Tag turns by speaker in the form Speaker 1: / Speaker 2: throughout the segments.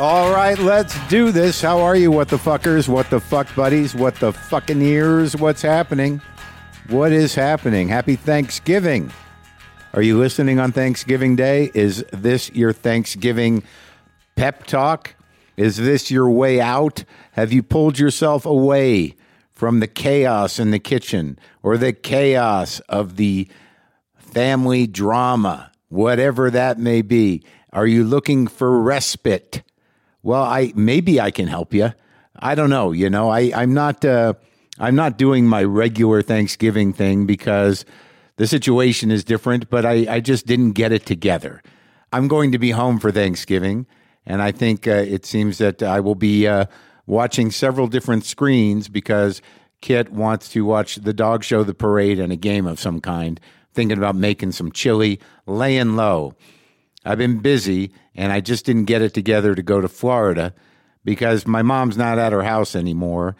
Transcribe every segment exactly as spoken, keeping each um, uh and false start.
Speaker 1: All right, let's do this. How are you, what the fuckers, what the fuck buddies, what the fucking ears, what's happening? What is happening? Happy Thanksgiving. Are you listening on Thanksgiving Day? Is this your Thanksgiving pep talk? Is this your way out? Have you pulled yourself away from the chaos in the kitchen or the chaos of the family drama, whatever that may be? Are you looking for respite? Well, I maybe I can help you. I don't know. You know, I, I'm not uh, I'm not doing my regular Thanksgiving thing because the situation is different, but I, I just didn't get it together. I'm going to be home for Thanksgiving, and I think uh, it seems that I will be uh, watching several different screens because Kit wants to watch the dog show, the parade, and a game of some kind. Thinking about making some chili, laying low. I've been busy, and I just didn't get it together to go to Florida because my mom's not at her house anymore.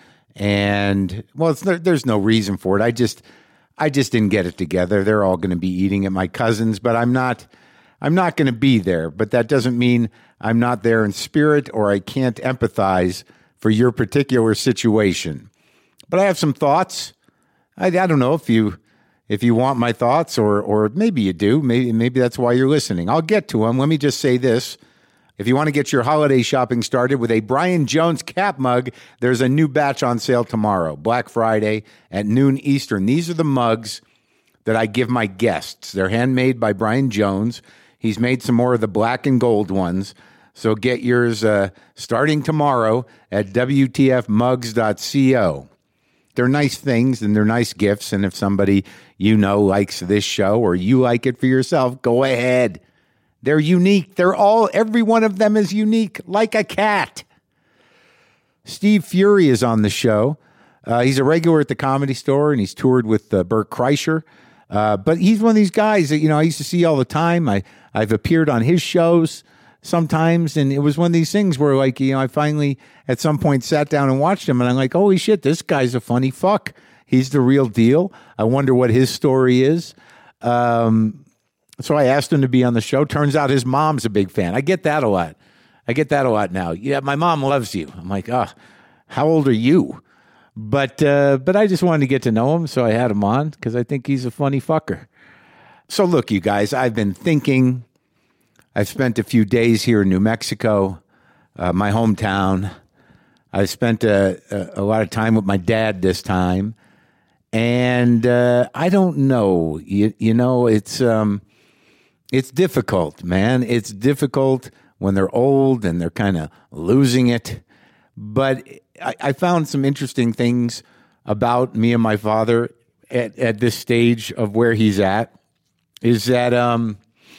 Speaker 1: And, well, it's, there's no reason for it. I just I just didn't get it together. They're all going to be eating at my cousin's, but I'm not I'm not going to be there. But that doesn't mean I'm not there in spirit or I can't empathize for your particular situation. But I have some thoughts. I, I don't know if you... If you want my thoughts, or or maybe you do, maybe maybe that's why you're listening. I'll get to them. Let me just say this. If you want to get your holiday shopping started with a Brian Jones cap mug, there's a new batch on sale tomorrow, Black Friday at noon Eastern. These are the mugs that I give my guests. They're handmade by Brian Jones. He's made some more of the black and gold ones. So get yours uh, starting tomorrow at W T F mugs dot co. They're nice things and they're nice gifts. And if somebody you know likes this show or you like it for yourself, go ahead. They're unique. They're all, every one of them is unique, like a cat. Steve Fury is on the show. Uh, he's a regular at the Comedy Store and he's toured with uh, Bert Kreischer. Uh, but he's one of these guys that, you know, I used to see all the time. I, I've appeared on his shows sometimes, and it was one of these things where, like, you know, I finally at some point sat down and watched him, and I'm like, holy shit, this guy's a funny fuck. He's the real deal. I wonder what his story is. Um, so I asked him to be on the show. Turns out his mom's a big fan. I get that a lot. I get that a lot now. Yeah, my mom loves you. I'm like, ah, oh, how old are you? But uh, but I just wanted to get to know him, so I had him on because I think he's a funny fucker. So look, you guys, I've been thinking. I've spent a few days here in New Mexico, uh, my hometown. I've spent a, a, a lot of time with my dad this time. And uh, I don't know. You, you know, it's um, it's difficult, man. It's difficult when they're old and they're kind of losing it. But I, I found some interesting things about me and my father at, at this stage of where he's at, is that... Um,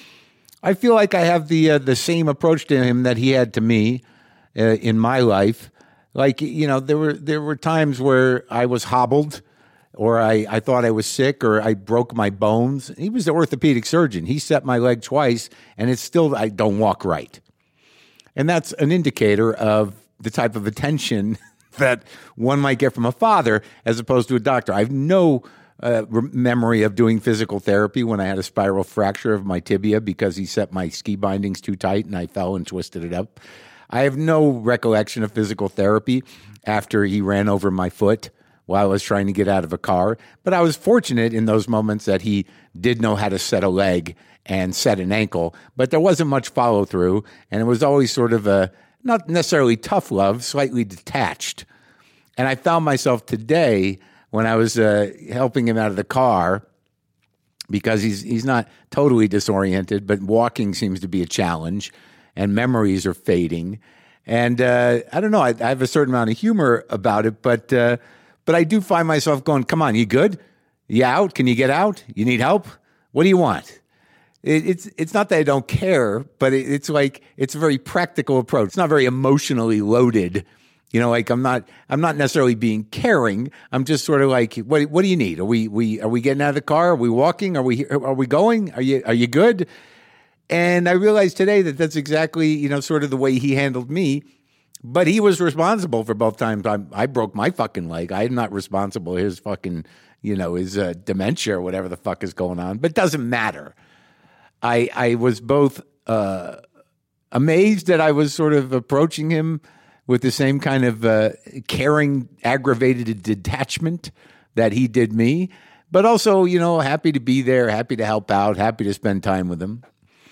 Speaker 1: I feel like I have the uh, the same approach to him that he had to me uh, in my life. Like, you know, there were there were times where I was hobbled or I, I thought I was sick or I broke my bones. He was the orthopedic surgeon. He set my leg twice and it's still, I don't walk right. And that's an indicator of the type of attention that one might get from a father as opposed to a doctor. I have no... Uh, re- memory of doing physical therapy when I had a spiral fracture of my tibia because he set my ski bindings too tight and I fell and twisted it up. I have no recollection of physical therapy after he ran over my foot while I was trying to get out of a car. But I was fortunate in those moments that he did know how to set a leg and set an ankle, but there wasn't much follow through. And it was always sort of a, not necessarily tough love, slightly detached. And I found myself today when I was uh, helping him out of the car, because he's he's not totally disoriented, but walking seems to be a challenge, and memories are fading. And uh, I don't know, I, I have a certain amount of humor about it, but uh, but I do find myself going, come on, you good? You out? Can you get out? You need help? What do you want? It, it's it's not that I don't care, but it, it's like, it's a very practical approach. It's not very emotionally loaded. You know, like I'm not, I'm not necessarily being caring. I'm just sort of like, what, what do you need? Are we, we, are we getting out of the car? Are we walking? Are we, are we going? Are you, are you good? And I realized today that that's exactly, you know, sort of the way he handled me. But he was responsible for both times I, I broke my fucking leg. I'm not responsible for his fucking, you know, his uh, dementia or whatever the fuck is going on. But it doesn't matter. I, I was both. Uh, amazed that I was sort of approaching him with the same kind of uh, caring, aggravated detachment that he did me. But also, you know, happy to be there, happy to help out, happy to spend time with him.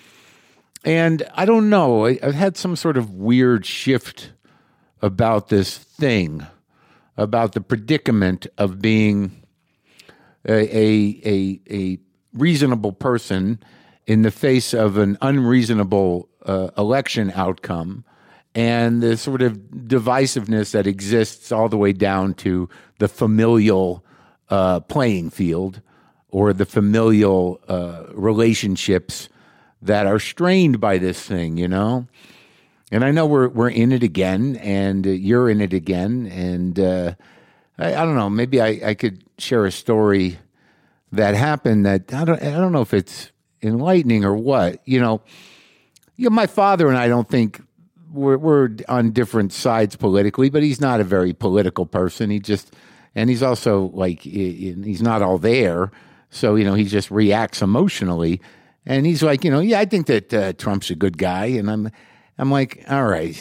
Speaker 1: And I don't know, I, I've had some sort of weird shift about this thing, about the predicament of being a, a, a, a reasonable person in the face of an unreasonable uh, election outcome, and the sort of divisiveness that exists all the way down to the familial uh, playing field or the familial uh, relationships that are strained by this thing, you know? And I know we're we're in it again, and uh, you're in it again, and uh, I, I don't know, maybe I, I could share a story that happened that, I don't I don't know if it's enlightening or what, you know? You know, my father and I don't think we're, we're on different sides politically, but he's not a very political person. He just, and he's also like, he's not all there, so, you know, he just reacts emotionally. And he's like, you know, yeah, I think that uh, Trump's a good guy. And I'm I'm like, all right.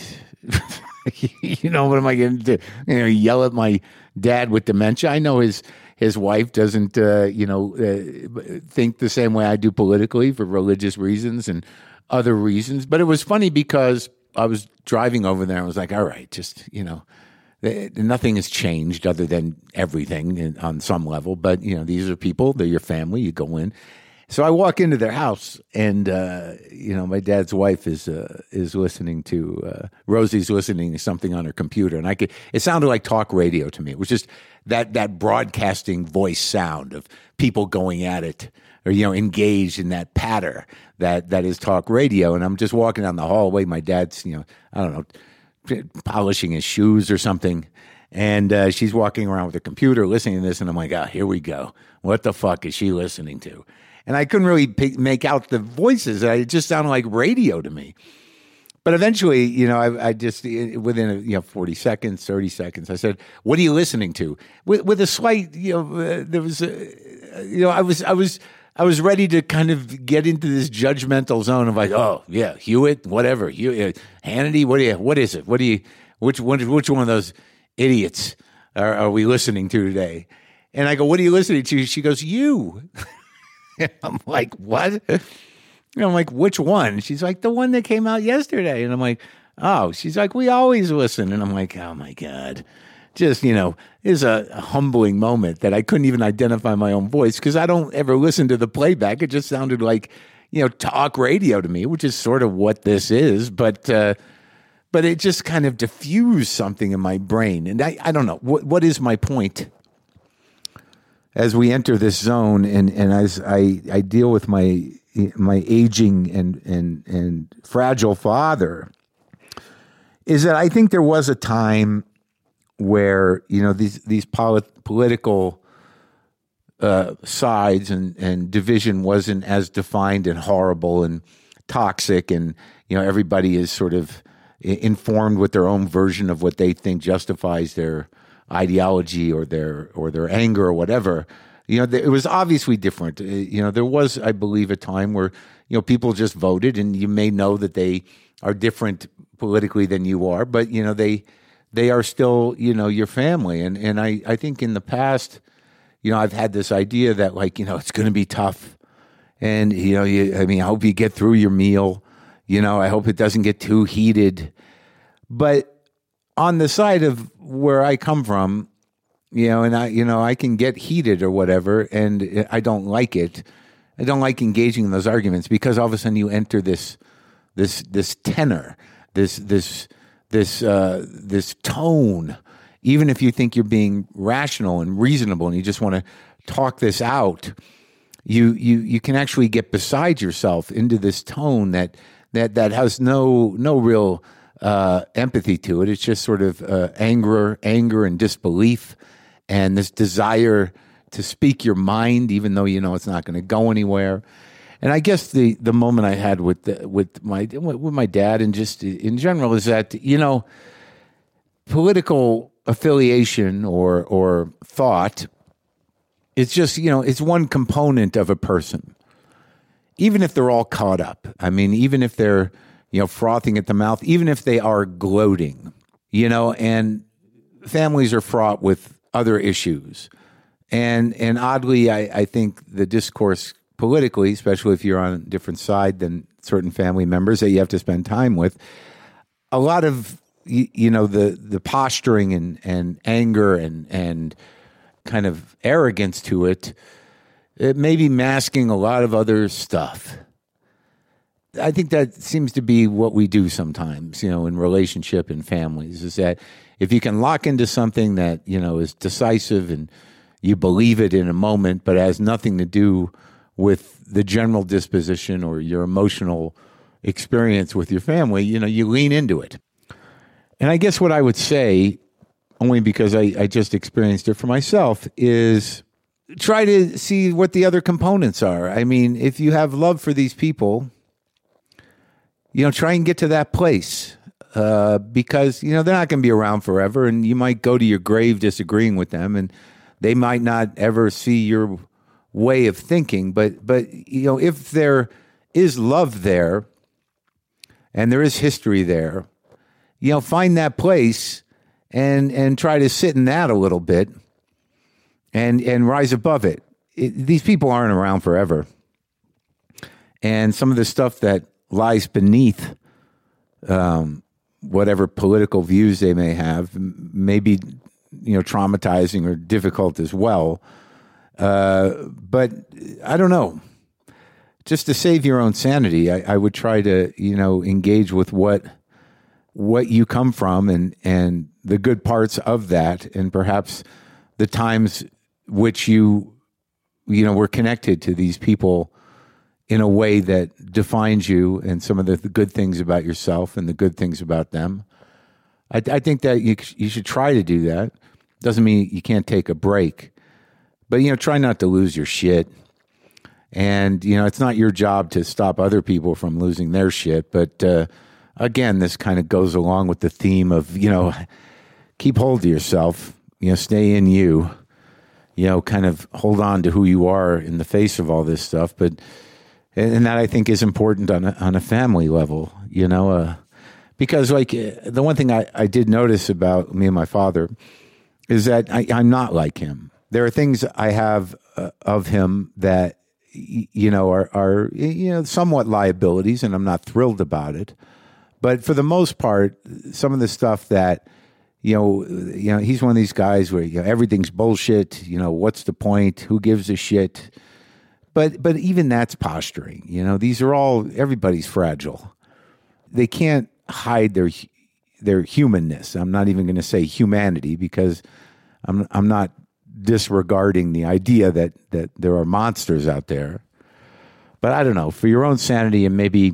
Speaker 1: You know, what am I going to do? You know, yell at my dad with dementia? I know his his wife doesn't, uh, you know, uh, think the same way I do politically for religious reasons and other reasons. But it was funny because I was driving over there and I was like, all right, just, you know, nothing has changed other than everything on some level. But, you know, these are people, they're your family, you go in. So I walk into their house, and uh, you know, my dad's wife is uh, is listening to uh, Rosie's listening to something on her computer, and I could. It sounded like talk radio to me. It was just that that broadcasting voice sound of people going at it, or you know, engaged in that patter that that is talk radio. And I'm just walking down the hallway. My dad's, you know, I don't know, polishing his shoes or something. And uh, she's walking around with her computer listening to this, and I'm like, oh, here we go. What the fuck is she listening to? And I couldn't really pick, make out the voices. It just sounded like radio to me. But eventually, you know, I, I just, within, you know, forty seconds, thirty seconds, I said, what are you listening to? With, with a slight, you know, uh, there was, a, you know, I was, I was, I was ready to kind of get into this judgmental zone of like, oh, yeah, Hewitt, whatever, Hewitt, Hannity, what do you, what is it? What do you, which one, which one of those idiots are, are we listening to today? And I go, what are you listening to? She goes, you. I'm like, what? And I'm like, which one? She's like, the one that came out yesterday. And I'm like, oh, she's like, we always listen. And I'm like, oh my God. Just, you know, it's a, a humbling moment that I couldn't even identify my own voice because I don't ever listen to the playback. It just sounded like, you know, talk radio to me, which is sort of what this is. But, uh, but it just kind of diffused something in my brain. And I, I don't know. What, what is my point? As we enter this zone, and, and as I, I deal with my my aging and, and and fragile father, is that I think there was a time where, you know, these these polit- political uh, sides and, and division wasn't as defined and horrible and toxic, and you know, everybody is sort of informed with their own version of what they think justifies their ideology or their or their anger or whatever. You know, it was obviously different. You know, there was, I believe, a time where, you know, people just voted, and you may know that they are different politically than you are, but you know, they they are still, you know, your family. And and I, I think in the past, you know, I've had this idea that, like, you know, it's going to be tough, and you know, you, I mean, I hope you get through your meal. You know, I hope it doesn't get too heated. But on the side of where I come from, you know, and I, you know, I can get heated or whatever, and I don't like it. I don't like engaging in those arguments because all of a sudden you enter this, this, this tenor, this, this, this, uh, this tone. Even if you think you're being rational and reasonable, and you just want to talk this out, you, you, you can actually get beside yourself into this tone that that that has no no real Uh, empathy to it. It's just sort of uh, anger, anger and disbelief, and this desire to speak your mind, even though you know it's not going to go anywhere. And I guess the, the moment I had with the, with my with my dad and just in general is that, you know, political affiliation or or thought, it's just, you know, it's one component of a person. Even if they're all caught up. I mean, even if they're you know, frothing at the mouth, even if they are gloating, you know, and families are fraught with other issues. And and oddly, I, I think the discourse politically, especially if you're on a different side than certain family members that you have to spend time with, a lot of, you, you know, the, the posturing and, and anger and, and kind of arrogance to it, it may be masking a lot of other stuff. I think that seems to be what we do sometimes, you know, in relationship and families, is that if you can lock into something that, you know, is decisive and you believe it in a moment, but has nothing to do with the general disposition or your emotional experience with your family, you know, you lean into it. And I guess what I would say, only because I, I just experienced it for myself, is try to see what the other components are. I mean, if you have love for these people, you know, try and get to that place. Uh, because, you know, they're not going to be around forever, and you might go to your grave disagreeing with them, and they might not ever see your way of thinking. But, but you know, if there is love there and there is history there, you know, find that place and and try to sit in that a little bit and and rise above it. it. These people aren't around forever. And some of the stuff that lies beneath um, whatever political views they may have may be, you know, traumatizing or difficult as well. Uh, but I don't know. Just to save your own sanity, I, I would try to, you know, engage with what what you come from and, and the good parts of that, and perhaps the times which you, you know, were connected to these people in a way that defines you, and some of the, the good things about yourself and the good things about them. I, I think that you you should try to do that. Doesn't mean you can't take a break, but, you know, try not to lose your shit. And, you know, it's not your job to stop other people from losing their shit. But, uh, again, this kind of goes along with the theme of, you know, keep hold of yourself, you know, stay in you, you know, kind of hold on to who you are in the face of all this stuff. But, and that I think is important on a, on a family level, you know, uh, because like the one thing I, I did notice about me and my father is that I, I'm not like him. There are things I have uh, of him that, you know, are, are, you know, somewhat liabilities, and I'm not thrilled about it. But for the most part, some of the stuff that, you know, you know, he's one of these guys where, you know, everything's bullshit. You know, what's the point? Who gives a shit? But, but even that's posturing. You know, these are all, everybody's fragile. They can't hide their, their humanness. I'm not even going to say humanity, because I'm, I'm not disregarding the idea that that there are monsters out there. But I don't know, for your own sanity, and maybe,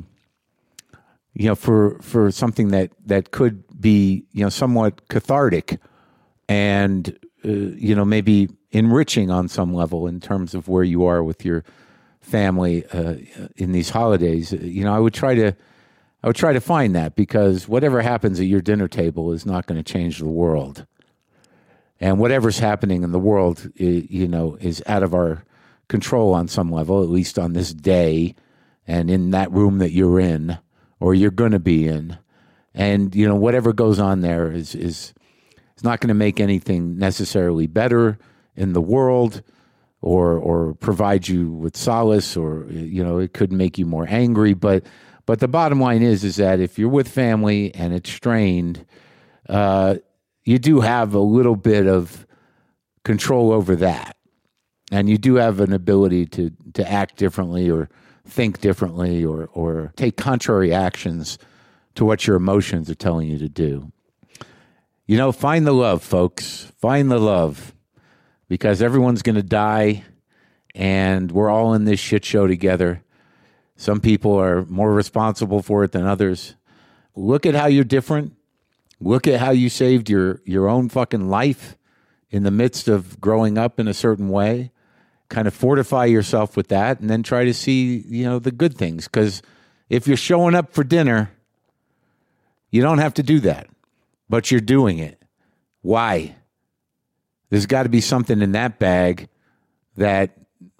Speaker 1: you know, for for something that that could be, you know, somewhat cathartic and uh, you know, maybe enriching on some level in terms of where you are with your family uh, in these holidays, you know, I would try to I would try to find that, because whatever happens at your dinner table is not going to change the world. And whatever's happening in the world, you know, is out of our control on some level, at least on this day, and in that room that you're in, or you're going to be in. And, you know, whatever goes on there is is, is not going to make anything necessarily better in the world, or or provide you with solace, or, you know, it could make you more angry. But but the bottom line is, is that if you're with family and it's strained, uh, you do have a little bit of control over that. And you do have an ability to, to act differently, or think differently, or, or take contrary actions to what your emotions are telling you to do. You know, find the love, folks. Find the love. Because everyone's going to die, and we're all in this shit show together. Some people are more responsible for it than others. Look at how you're different. Look at how you saved your, your own fucking life in the midst of growing up in a certain way. Kind of fortify yourself with that, and then try to see, you know, the good things. Because if you're showing up for dinner, you don't have to do that, but you're doing it. Why? There's got to be something in that bag that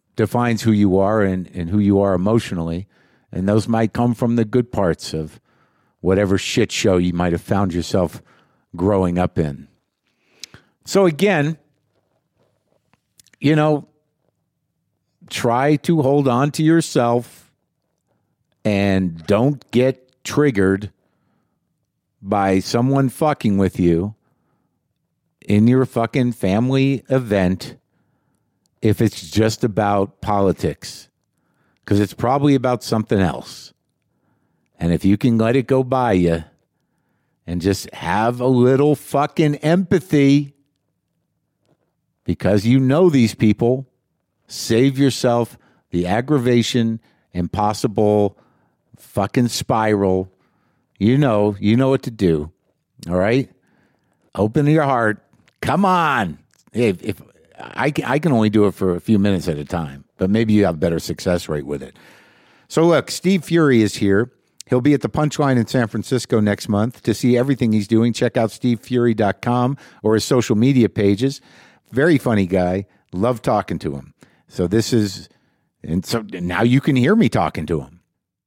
Speaker 1: defines who you are and, and who you are emotionally. And those might come from the good parts of whatever shit show you might have found yourself growing up in. So again, you know, try to hold on to yourself and don't get triggered by someone fucking with you in your fucking family event if it's just about politics, because it's probably about something else. And if you can let it go by you and just have a little fucking empathy, because you know these people, save yourself the aggravation and possible fucking spiral. You know, you know what to do. All right? Open your heart. Come on. If, if I, I can only do it for a few minutes at a time, but maybe you have a better success rate with it. So look, Steve Fury is here. He'll be at the Punchline in San Francisco next month. To see everything he's doing, check out steve fury dot com or his social media pages. Very funny guy. Love talking to him. So this is, and so now you can hear me talking to him.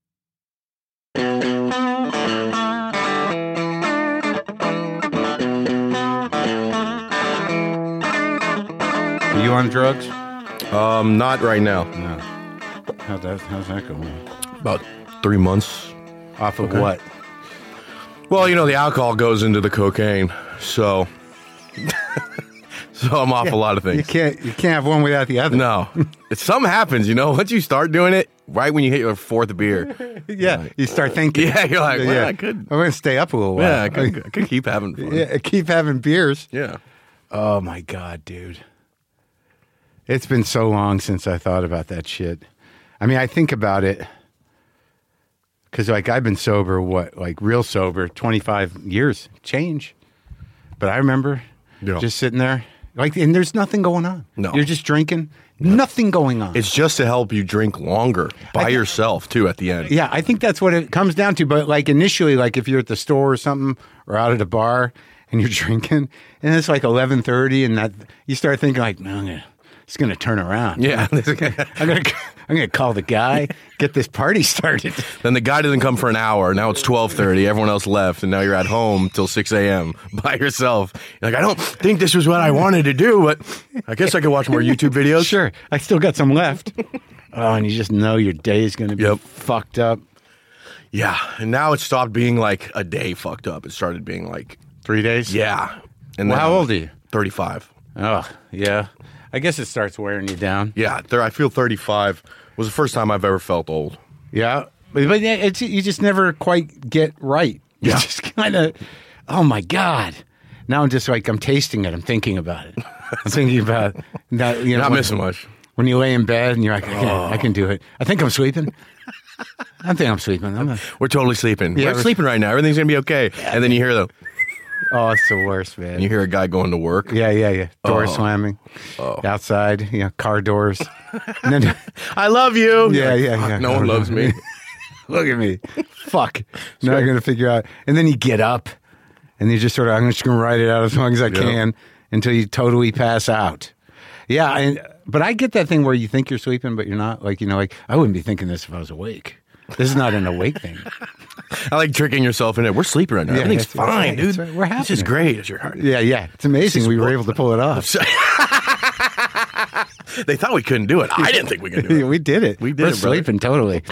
Speaker 1: Are you on drugs?
Speaker 2: Um, not right now.
Speaker 1: No. How's that, how's that going?
Speaker 2: About three months.
Speaker 1: Off of
Speaker 2: Okay.
Speaker 1: what?
Speaker 2: Well, you know, the alcohol goes into the cocaine, so so I'm off a lot of
Speaker 1: You
Speaker 2: things.
Speaker 1: can't you can't have one without the other.
Speaker 2: No, if something happens, you know, once you start doing it, right when you hit your fourth beer,
Speaker 1: Yeah, you start thinking.
Speaker 2: yeah, you're like, well,
Speaker 1: Yeah.
Speaker 2: I could,
Speaker 1: I'm going to stay up a little while.
Speaker 2: yeah, I could, I could keep having fun.
Speaker 1: Yeah, keep having beers.
Speaker 2: Yeah.
Speaker 1: Oh my God, dude. It's been so long since I thought about that shit. I mean, I think about it because, like, I've been sober, what, like, real sober, twenty-five years, change. But I remember
Speaker 2: Yeah.
Speaker 1: just sitting there, like, and there's nothing going on.
Speaker 2: No.
Speaker 1: You're just drinking, nothing going on.
Speaker 2: It's just to help you drink longer by yourself too. At the end,
Speaker 1: Yeah, I think that's what it comes down to. But like initially, like if you're at the store or something or out at a bar and you're drinking and it's like eleven thirty and that you start thinking like, no, I'm gonna, it's going to turn around.
Speaker 2: yeah.
Speaker 1: I'm going to I'm going to call the guy, get this party started.
Speaker 2: Then the guy doesn't come for an hour. Now it's twelve thirty. Everyone else left, and now you're at home till six a.m. by yourself. You're like, I don't think this was what I wanted to do, but I guess I could watch more YouTube videos.
Speaker 1: Sure, I still got some left. Oh, and you just know your day is going to be
Speaker 2: Yep.
Speaker 1: fucked up.
Speaker 2: Yeah, and now it stopped being like a day fucked up. It started being like,
Speaker 1: Three days?
Speaker 2: yeah. And
Speaker 1: Well,
Speaker 2: then
Speaker 1: how old are you?
Speaker 2: thirty-five.
Speaker 1: Oh, yeah. I guess it starts wearing you down.
Speaker 2: Yeah, there, I feel thirty-five was the first time I've ever felt old.
Speaker 1: Yeah, but, but yeah, it's, you just never quite get right. You
Speaker 2: Yeah.
Speaker 1: just kind of, oh my God. Now I'm just like, I'm tasting it. I'm thinking about it. I'm thinking about that. You know,
Speaker 2: Not
Speaker 1: when,
Speaker 2: missing much.
Speaker 1: when you lay in bed and you're like, I can, I can do it. I think I'm sleeping. I think I'm sleeping. I'm a,
Speaker 2: We're totally sleeping.
Speaker 1: Yeah,
Speaker 2: we're,
Speaker 1: we're-
Speaker 2: sleeping right now. Everything's gonna be okay. And then you hear the,
Speaker 1: oh, it's the worst, man.
Speaker 2: you hear a guy going to work.
Speaker 1: Yeah, yeah, yeah. Door
Speaker 2: Oh.
Speaker 1: slamming. Outside, you know, car doors. And then,
Speaker 2: I love you.
Speaker 1: yeah,
Speaker 2: You're like,
Speaker 1: yeah,
Speaker 2: "Fuck,
Speaker 1: yeah.
Speaker 2: No one loves me.
Speaker 1: Look at me. Fuck. Now I'm going to figure out. And then you get up and you just sort of, I'm just going to ride it out as long as I can until you totally pass out. Yeah. And, but I get that thing where you think you're sleeping, but you're not. Like, you know, like, I wouldn't be thinking this if I was awake. This is not an awake thing.
Speaker 2: I like tricking yourself in it. We're sleeping right now.
Speaker 1: Yeah,
Speaker 2: Everything's
Speaker 1: that's- that's
Speaker 2: fine,
Speaker 1: right,
Speaker 2: dude.
Speaker 1: that's right. We're
Speaker 2: This is
Speaker 1: happy.
Speaker 2: great. It's your heart.
Speaker 1: Yeah, yeah. It's amazing we were able to pull it off.
Speaker 2: They thought we couldn't do it. I didn't think we could do it.
Speaker 1: We did it.
Speaker 2: We did
Speaker 1: We're
Speaker 2: it, brother.
Speaker 1: sleeping totally.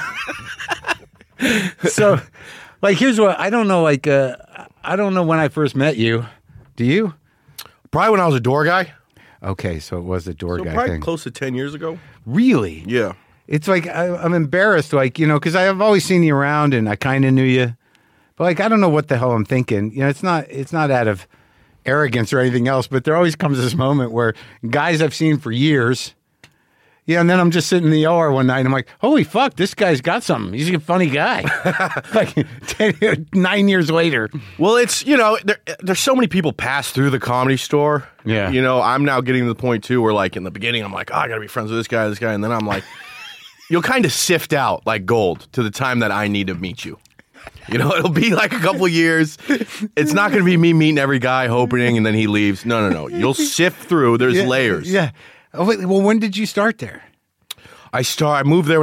Speaker 1: So, like, here's what I don't know. Like, uh, I don't know when I first met you. Do you?
Speaker 2: Probably when I was a door guy.
Speaker 1: Okay, so it was the door
Speaker 2: So
Speaker 1: guy
Speaker 2: probably
Speaker 1: thing.
Speaker 2: close to ten years ago.
Speaker 1: Really?
Speaker 2: Yeah.
Speaker 1: It's like I, I'm embarrassed, like, you know, because I've always seen you around and I kind of knew you, but like I don't know what the hell I'm thinking. You know, it's not it's not out of arrogance or anything else, but there always comes this moment where guys I've seen for years, yeah, and then I'm just sitting in the O R one night and I'm like, holy fuck, this guy's got something. He's a funny guy. Like ten, nine years later.
Speaker 2: Well, it's, you know, there, there's so many people pass through the Comedy Store.
Speaker 1: Yeah.
Speaker 2: You know, I'm now getting to the point, too, where, like, in the beginning, I'm like, oh, I got to be friends with this guy, this guy. And then I'm like, you'll kind of sift out, like gold, to the time that I need to meet you. You know, it'll be like a couple years. It's not going to be me meeting every guy, hoping, and then he leaves. No, no, no. You'll sift through. There's
Speaker 1: Yeah,
Speaker 2: layers.
Speaker 1: Yeah. Oh, wait, well, when did you start there?
Speaker 2: I start. I moved there when I was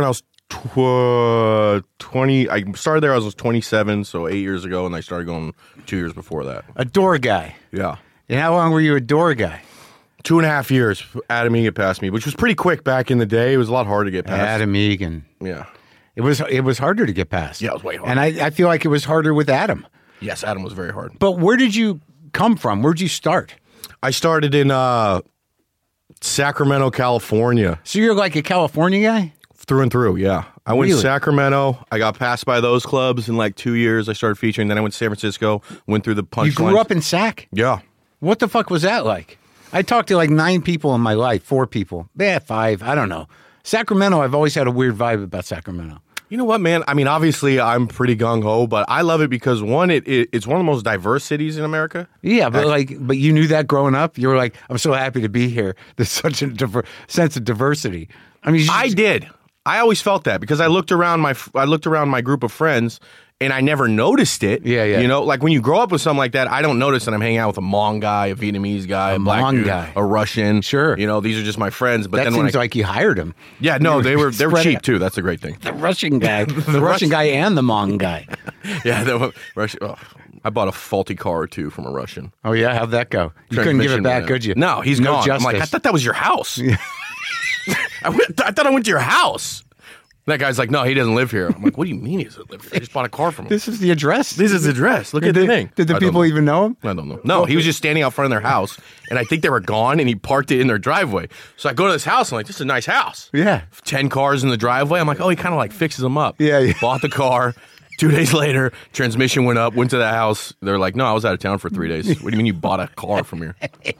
Speaker 2: tw- uh, twenty. I started there. I was twenty-seven, so eight years ago, and I started going two years before that.
Speaker 1: A door guy.
Speaker 2: Yeah.
Speaker 1: And how long were you a door guy?
Speaker 2: Two and a half years. Adam Egan passed me, which was pretty quick back in the day. It was a lot harder to get past.
Speaker 1: Adam Egan.
Speaker 2: Yeah.
Speaker 1: It was it was harder to get past.
Speaker 2: Yeah, it was way harder.
Speaker 1: And I, I feel like it was harder with Adam.
Speaker 2: Yes, Adam was very hard.
Speaker 1: But where did you come from? Where'd you start?
Speaker 2: I started in uh, Sacramento, California.
Speaker 1: So you're like a California guy?
Speaker 2: Through and through, yeah. I went
Speaker 1: Really?
Speaker 2: to Sacramento. I got passed by those clubs in like two years. I started featuring. Then I went to San Francisco, went through the punch
Speaker 1: You grew
Speaker 2: lines.
Speaker 1: up in Sac?
Speaker 2: Yeah.
Speaker 1: What the fuck was that like? I talked to like nine people in my life, four people. Yeah, five. I don't know. Sacramento, I've always had a weird vibe about Sacramento.
Speaker 2: You know what, man? I mean, obviously, I'm pretty gung-ho, but I love it because, one, it, it it's one of the most diverse cities in America.
Speaker 1: Yeah, but like, but you knew that growing up. You were like, I'm so happy to be here. There's such a diver- sense of diversity. I mean, you
Speaker 2: I
Speaker 1: just-
Speaker 2: did. I always felt that because I looked around my I looked around my group of friends and I never noticed it.
Speaker 1: Yeah, yeah.
Speaker 2: You know, like when you grow up with something like that, I don't notice that I'm hanging out with a Hmong guy, a Vietnamese guy, a,
Speaker 1: A
Speaker 2: black
Speaker 1: Hmong
Speaker 2: dude,
Speaker 1: guy.
Speaker 2: a Russian.
Speaker 1: Sure.
Speaker 2: You know, these are just my friends. But
Speaker 1: that
Speaker 2: then
Speaker 1: seems
Speaker 2: when I,
Speaker 1: like you hired him.
Speaker 2: yeah, no, they were they were
Speaker 1: Spread
Speaker 2: cheap
Speaker 1: it.
Speaker 2: too. That's the great thing.
Speaker 1: The Russian guy, the, Russian
Speaker 2: Russian-
Speaker 1: guy, and the Hmong guy.
Speaker 2: Yeah, they were Russian. Oh, I bought a faulty car or two from a Russian.
Speaker 1: Oh yeah, how'd that go? You couldn't give it
Speaker 2: Transmission
Speaker 1: back,
Speaker 2: went
Speaker 1: could
Speaker 2: out.
Speaker 1: you?
Speaker 2: No, he's
Speaker 1: no
Speaker 2: gone.
Speaker 1: Justice.
Speaker 2: I'm like, I thought that was your house. I, went, I thought I went to your house. That guy's like, no, he doesn't live here. I'm like, what do you mean he doesn't live here? I just bought a car from him.
Speaker 1: This is the address.
Speaker 2: This is the address. Look
Speaker 1: Did
Speaker 2: at
Speaker 1: the,
Speaker 2: the thing.
Speaker 1: Did the
Speaker 2: I don't
Speaker 1: people
Speaker 2: know.
Speaker 1: even know him?
Speaker 2: I don't know. No, he was just standing out front of their house, and I think they were gone, and he parked it in their driveway. So I go to this house, and I'm like, this is a nice house.
Speaker 1: Yeah.
Speaker 2: Ten cars in the driveway. I'm like, oh, he kind of like fixes them up.
Speaker 1: Yeah, yeah.
Speaker 2: Bought the car. Two days later, transmission went up, went to the house. They're like, no, I was out of town for three days. What do you mean you bought a car from here?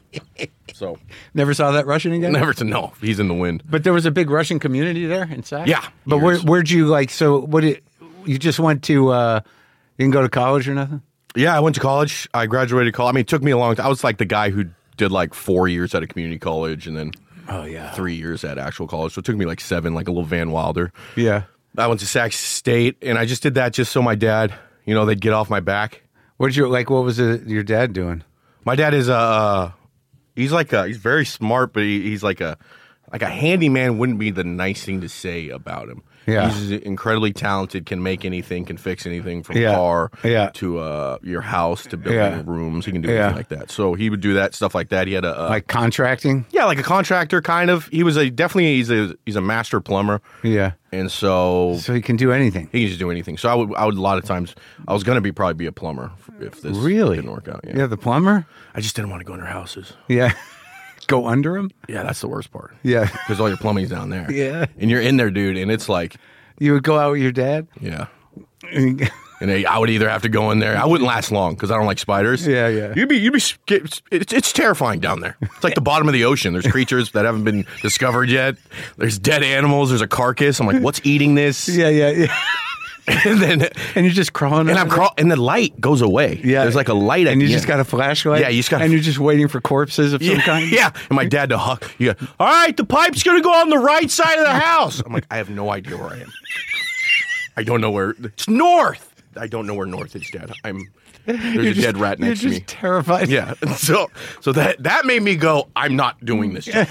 Speaker 2: So,
Speaker 1: Never saw that Russian again?
Speaker 2: never to know. He's in the wind.
Speaker 1: But there was a big Russian community there in Sac?
Speaker 2: Yeah.
Speaker 1: But where,
Speaker 2: Years.
Speaker 1: where'd you like, so what did, you just went to, uh, you didn't go to college or nothing?
Speaker 2: Yeah, I went to college. I graduated college. I mean, it took me a long time. I was like the guy who did like four years at a community college and then
Speaker 1: Oh, yeah.
Speaker 2: three years at actual college. So it took me like seven, like a little Van Wilder.
Speaker 1: Yeah.
Speaker 2: I went to Sac State, and I just did that just so my dad, you know, they'd get off my back.
Speaker 1: What'd you, like, what was it, your dad doing?
Speaker 2: My dad is a, uh, he's like a, he's very smart, but he, he's like a, like a handyman wouldn't be the nice thing to say about him.
Speaker 1: Yeah.
Speaker 2: He's incredibly talented, can make anything, can fix anything from
Speaker 1: Yeah.
Speaker 2: a car
Speaker 1: Yeah.
Speaker 2: to uh, your house to building
Speaker 1: Yeah.
Speaker 2: rooms. He can do
Speaker 1: Yeah.
Speaker 2: anything like that. So he would do that, stuff like that. He had a, uh,
Speaker 1: Like contracting?
Speaker 2: yeah, like a contractor kind of. He was a, definitely, he's a, he's a master plumber.
Speaker 1: Yeah.
Speaker 2: And so
Speaker 1: So he can do anything.
Speaker 2: he can just do anything. So I would, I would a lot of times, I was going to be probably be a plumber if this
Speaker 1: Really?
Speaker 2: didn't work out. Yeah.
Speaker 1: Yeah, the plumber?
Speaker 2: I just didn't want to go in their houses.
Speaker 1: Yeah. Go under him?
Speaker 2: Yeah, that's the worst part.
Speaker 1: Yeah.
Speaker 2: Because all your plumbing's down there.
Speaker 1: Yeah.
Speaker 2: And you're in there, dude, and it's like,
Speaker 1: You would go out with your dad?
Speaker 2: yeah. And I I would either have to go in there. I wouldn't last long because I don't like spiders.
Speaker 1: Yeah, yeah.
Speaker 2: You'd be, you'd be. sca- It's, it's terrifying down there. It's like the bottom of the ocean. There's creatures that haven't been discovered yet. There's dead animals. There's a carcass. I'm like, what's eating this?
Speaker 1: Yeah, yeah, yeah.
Speaker 2: And then,
Speaker 1: And you're just crawling
Speaker 2: and
Speaker 1: under
Speaker 2: I'm
Speaker 1: there?
Speaker 2: crawl, and the light goes away.
Speaker 1: Yeah.
Speaker 2: There's like a light, at
Speaker 1: And you
Speaker 2: the
Speaker 1: just
Speaker 2: end.
Speaker 1: got a flashlight?
Speaker 2: Yeah, you just gotta-
Speaker 1: And you're just waiting for corpses of some
Speaker 2: Yeah,
Speaker 1: kind?
Speaker 2: yeah. And my dad to huck. You go, all right, the pipe's gonna go on the right side of the house. I'm like, I have no idea where I am. I don't know where. It's north. I don't know where north is, Dad. I'm. There's
Speaker 1: You're
Speaker 2: a
Speaker 1: just-
Speaker 2: dead rat next
Speaker 1: You're
Speaker 2: to
Speaker 1: just
Speaker 2: me.
Speaker 1: terrified.
Speaker 2: Yeah. So so that that made me go, I'm not doing this job.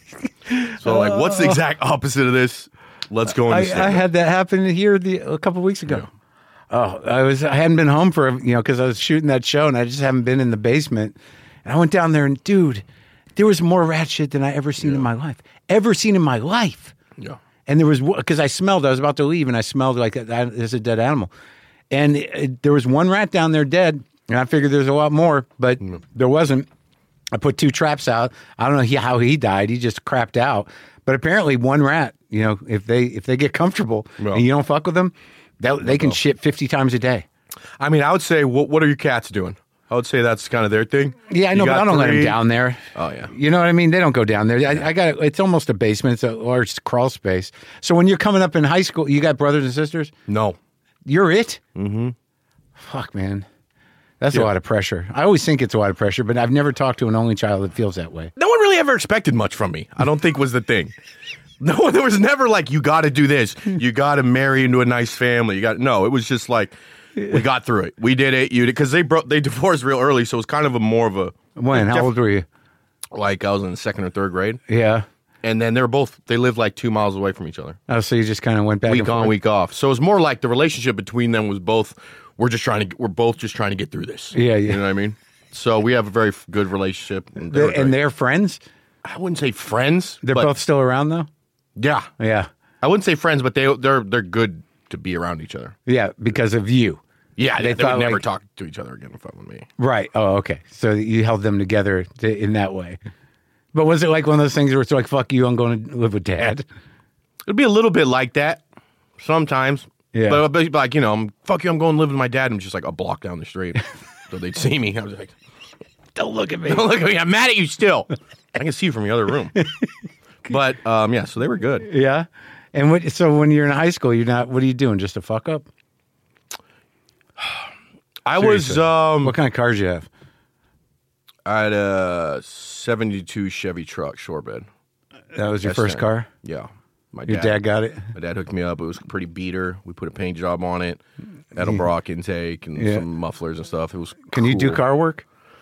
Speaker 2: So like, what's the exact opposite of this? Let's go into
Speaker 1: I, I
Speaker 2: stand-up.
Speaker 1: had that happen here the, a couple weeks ago. Oh, I was I hadn't been home for you know because I was shooting that show and I just haven't been in the basement. And I went down there and dude, there was more rat shit than I ever seen in my life, ever seen in my life.
Speaker 2: Yeah.
Speaker 1: And there was because I smelled. I was about to leave and I smelled like a, there's a dead animal. And it, it- there was one rat down there dead. And I figured there's a lot more, but there wasn't. I put two traps out. I don't know he, how he died. He just crapped out. But apparently, one rat. You know, if they if they get comfortable
Speaker 2: Well.
Speaker 1: and you don't fuck with them, they, they can shit fifty times a day.
Speaker 2: I mean, I would say, what what are your cats doing? I would say that's kind of their thing.
Speaker 1: Yeah, I
Speaker 2: You
Speaker 1: know, but
Speaker 2: got
Speaker 1: I don't let them
Speaker 2: three-
Speaker 1: down there.
Speaker 2: Oh, yeah.
Speaker 1: You know what I mean? They don't go down there. I, I got it's almost a basement. It's a large crawl space. So when you're coming up in high school, you got brothers and sisters.
Speaker 2: No.
Speaker 1: You're it. Mm-hmm. Fuck, man. That's a
Speaker 2: Yeah.
Speaker 1: lot of pressure. I always think it's a lot of pressure, but I've never talked to an only child that feels that way.
Speaker 2: No one really ever expected much from me. I don't think was the thing. No, there was never like, you got to do this. You got to marry into a nice family. You got no. It was just like, we got through it. We did it. You did because they broke. They divorced real early, so it was kind of a more of a
Speaker 1: When? How
Speaker 2: Jeff-
Speaker 1: old were you?
Speaker 2: Like I was in the second or third grade.
Speaker 1: Yeah.
Speaker 2: And then they were both, they lived like two miles away from each other.
Speaker 1: Oh, so you just kind of went back
Speaker 2: Week
Speaker 1: and
Speaker 2: on,
Speaker 1: forth?
Speaker 2: week off. So it was more like the relationship between them was both, we're just trying to, we're both just trying to get through this.
Speaker 1: Yeah, yeah.
Speaker 2: You know what I mean? So we have a very f- good relationship. And, they
Speaker 1: They-
Speaker 2: were
Speaker 1: and
Speaker 2: great.
Speaker 1: they're friends?
Speaker 2: I wouldn't say friends.
Speaker 1: They're
Speaker 2: but
Speaker 1: both still around, though?
Speaker 2: Yeah.
Speaker 1: Yeah.
Speaker 2: I wouldn't say friends, but they, they're, they're good to be around each other.
Speaker 1: Yeah, because of you.
Speaker 2: Yeah,
Speaker 1: They
Speaker 2: they, they
Speaker 1: thought,
Speaker 2: would never
Speaker 1: like-
Speaker 2: talk to each other again if it with me.
Speaker 1: Right. Oh, okay. So you held them together to, in that way. But was it like one of those things where it's like, fuck you, I'm going to live with dad?
Speaker 2: It'd be a little bit like that sometimes.
Speaker 1: Yeah.
Speaker 2: But, but like, you know, I'm, fuck you, I'm going to live with my dad. I'm just like a block down the street. So they'd see me. I was like,
Speaker 1: Don't look at me.
Speaker 2: don't look at me. I'm mad at you still. I can see you from the other room. But, um, yeah, so they were good.
Speaker 1: Yeah. And what? So when you're in high school, you're not, what are you doing? Just a fuck up?
Speaker 2: I was,
Speaker 1: Seriously.
Speaker 2: um,
Speaker 1: What kind of cars you have?
Speaker 2: I had a seventy-two Chevy truck, shorebed.
Speaker 1: That was your
Speaker 2: S
Speaker 1: first
Speaker 2: ten.
Speaker 1: car?
Speaker 2: Yeah. My
Speaker 1: Your dad got it?
Speaker 2: My dad hooked me up. It was a pretty beater. We put a paint job on it, Edelbrock intake, and
Speaker 1: Yeah.
Speaker 2: some mufflers and stuff. It was.
Speaker 1: Can you do
Speaker 2: cool.
Speaker 1: car work?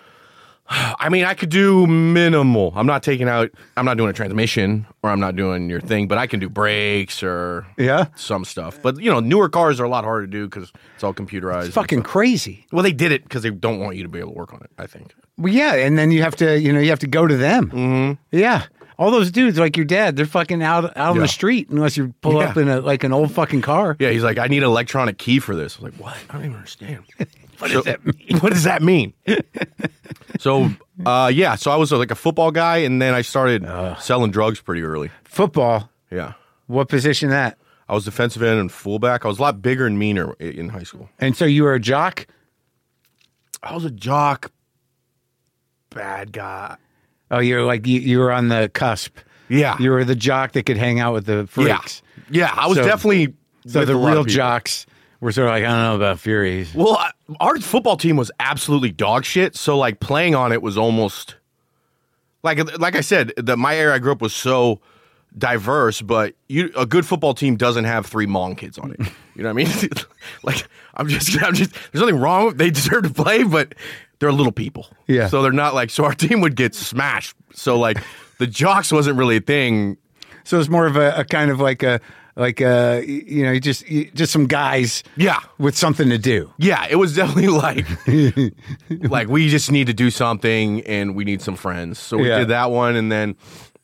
Speaker 2: I mean, I could do minimal. I'm not taking out. I'm not doing a transmission, or I'm not doing your thing. But I can do brakes or
Speaker 1: Yeah.
Speaker 2: some stuff. But you know, newer cars are a lot harder to do because it's all computerized.
Speaker 1: Fucking crazy.
Speaker 2: Well, they did it because they don't want you to be able to work on it. I think.
Speaker 1: Well, yeah. And then you have to, you know, you have to go to them. Mm-hmm. Yeah. All those dudes like your dad, they're fucking out out on
Speaker 2: Yeah.
Speaker 1: the street unless you pull
Speaker 2: Yeah.
Speaker 1: up in a like an old fucking car.
Speaker 2: Yeah, he's like, I need an electronic key for this. I was like, what? I don't even understand.
Speaker 1: What
Speaker 2: So-
Speaker 1: does that mean?
Speaker 2: What does that mean? so, uh, yeah, so I was uh, like a football guy, and then I started selling drugs pretty early.
Speaker 1: Football.
Speaker 2: Yeah.
Speaker 1: What position that?
Speaker 2: I was defensive end and fullback. I was a lot bigger and meaner i- in high school.
Speaker 1: And so you were a jock?
Speaker 2: I was a jock, bad guy.
Speaker 1: Oh, you're like you, you were on the cusp.
Speaker 2: Yeah.
Speaker 1: You were the jock that could hang out with the
Speaker 2: yeah.
Speaker 1: freaks.
Speaker 2: Yeah, I was
Speaker 1: So-
Speaker 2: definitely.
Speaker 1: So
Speaker 2: with
Speaker 1: the
Speaker 2: a lot of
Speaker 1: real
Speaker 2: people.
Speaker 1: jocks were sort of like, I don't know about Furies.
Speaker 2: Well, I, our football team was absolutely dog shit. So like playing on it was almost like like I said, that my area I grew up was so diverse, but you a good football team doesn't have three Hmong kids on it. You know what I mean? Like I'm just I'm just there's nothing wrong with they deserve to play, but they're little people.
Speaker 1: Yeah.
Speaker 2: So they're not like so our team would get smashed. So like the jocks wasn't really a thing.
Speaker 1: So it's more of a, a kind of like a like a you know just just some guys
Speaker 2: Yeah.
Speaker 1: with something to do.
Speaker 2: Yeah, it was definitely like, like we just need to do something and we need some friends. So we
Speaker 1: Yeah.
Speaker 2: did that one, and then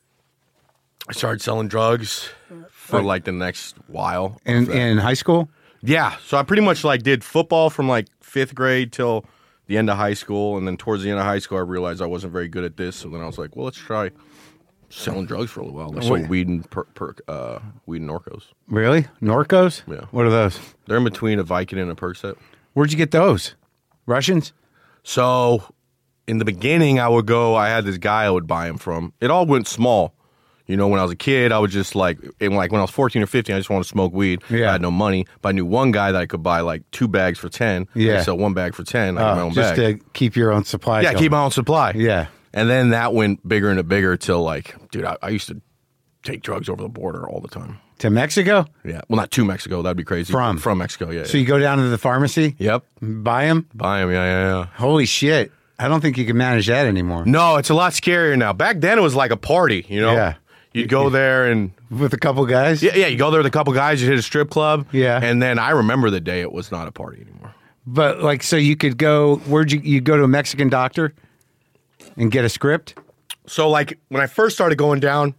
Speaker 2: I started selling drugs for like the next while.
Speaker 1: In in high school.
Speaker 2: Yeah, so I pretty much like did football from like fifth grade till the end of high school, and then towards the end of high school, I realized I wasn't very good at this. So then I was like, well, let's try selling drugs for a little while. Like sold
Speaker 1: Wait.
Speaker 2: weed and per, per, uh, weed and Norcos.
Speaker 1: Really? Norcos?
Speaker 2: Yeah.
Speaker 1: What are those?
Speaker 2: They're in between a Vicodin and a Percocet.
Speaker 1: Where'd you get those? Russians?
Speaker 2: So in the beginning, I would go, I had this guy I would buy them from. It all went small. You know, when I was a kid, I would just like, and like when I was fourteen or fifteen, I just wanted to smoke weed.
Speaker 1: Yeah.
Speaker 2: I had no money, but I knew one guy that I could buy like two bags for ten.
Speaker 1: Yeah.
Speaker 2: I sell one bag for ten. I had my
Speaker 1: Oh,
Speaker 2: own
Speaker 1: just
Speaker 2: bag.
Speaker 1: to keep your own supply.
Speaker 2: yeah,
Speaker 1: going.
Speaker 2: keep my own supply.
Speaker 1: Yeah.
Speaker 2: And then that went bigger and bigger till like, dude, I, I used to take drugs over the border all the time.
Speaker 1: To Mexico?
Speaker 2: Yeah. Well, not to Mexico. That'd be crazy.
Speaker 1: From?
Speaker 2: From Mexico, yeah.
Speaker 1: So
Speaker 2: yeah.
Speaker 1: you go down to the pharmacy,
Speaker 2: Yep.
Speaker 1: buy them?
Speaker 2: Buy them, yeah, yeah, yeah.
Speaker 1: Holy shit. I don't think you can manage that anymore.
Speaker 2: No, it's a lot scarier now. Back then, it was like a party, you know?
Speaker 1: Yeah.
Speaker 2: You'd go there and
Speaker 1: With a couple guys?
Speaker 2: Yeah, yeah, you go there with a couple guys, you hit a strip club.
Speaker 1: Yeah.
Speaker 2: And then I remember the day it was not a party anymore.
Speaker 1: But like, so you could go, where'd you, you go to a Mexican doctor and get a script?
Speaker 2: So, like, when I first started going down,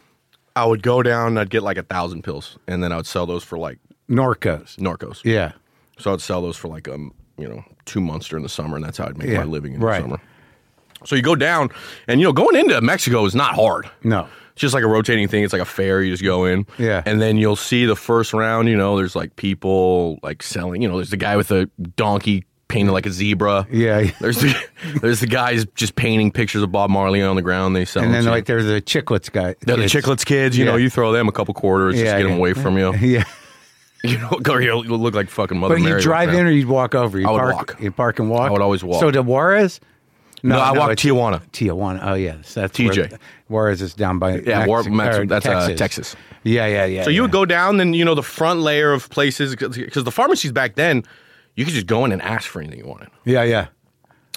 Speaker 2: I would go down, I'd get like a thousand pills, and then I would sell those for like
Speaker 1: Norcos.
Speaker 2: Norcos.
Speaker 1: Yeah.
Speaker 2: So I'd sell those for like, um, you know, two months during the summer, and that's how I'd make
Speaker 1: Yeah,
Speaker 2: my living in
Speaker 1: right.
Speaker 2: the summer. So you go down, and, you know, going into Mexico is not hard.
Speaker 1: No.
Speaker 2: It's just like a rotating thing. It's like a fair. You just go in.
Speaker 1: Yeah.
Speaker 2: And then you'll see the first round, you know, there's like people like selling, you know, there's the guy with a donkey painted like a zebra.
Speaker 1: Yeah.
Speaker 2: There's the there's the guys just painting pictures of Bob Marley on the ground. They sell
Speaker 1: And
Speaker 2: them
Speaker 1: then
Speaker 2: to
Speaker 1: like
Speaker 2: you.
Speaker 1: there's the chiclets guy.
Speaker 2: They're the
Speaker 1: kids.
Speaker 2: chiclets kids, you
Speaker 1: Yeah.
Speaker 2: know, you throw them a couple quarters just
Speaker 1: Yeah,
Speaker 2: to get
Speaker 1: yeah.
Speaker 2: them away from you.
Speaker 1: Yeah.
Speaker 2: You know, or you'll you'll look like fucking Mother
Speaker 1: But
Speaker 2: Mary.
Speaker 1: you drive
Speaker 2: right
Speaker 1: in
Speaker 2: now.
Speaker 1: or you'd walk over? You
Speaker 2: I would
Speaker 1: park,
Speaker 2: walk.
Speaker 1: You park and walk?
Speaker 2: I would always walk.
Speaker 1: So to Juarez?
Speaker 2: No, I walk
Speaker 1: it's
Speaker 2: Tijuana.
Speaker 1: Tijuana. Oh, yes. That's
Speaker 2: T J.
Speaker 1: where- Juarez is down by
Speaker 2: Yeah, War-
Speaker 1: Mexico,
Speaker 2: Mex-
Speaker 1: or
Speaker 2: that's uh,
Speaker 1: Texas.
Speaker 2: Texas.
Speaker 1: Yeah, yeah, yeah.
Speaker 2: So you
Speaker 1: yeah.
Speaker 2: would go down, then, you know, the front layer of places, because the pharmacies back then, you could just go in and ask for anything you wanted.
Speaker 1: Yeah, yeah.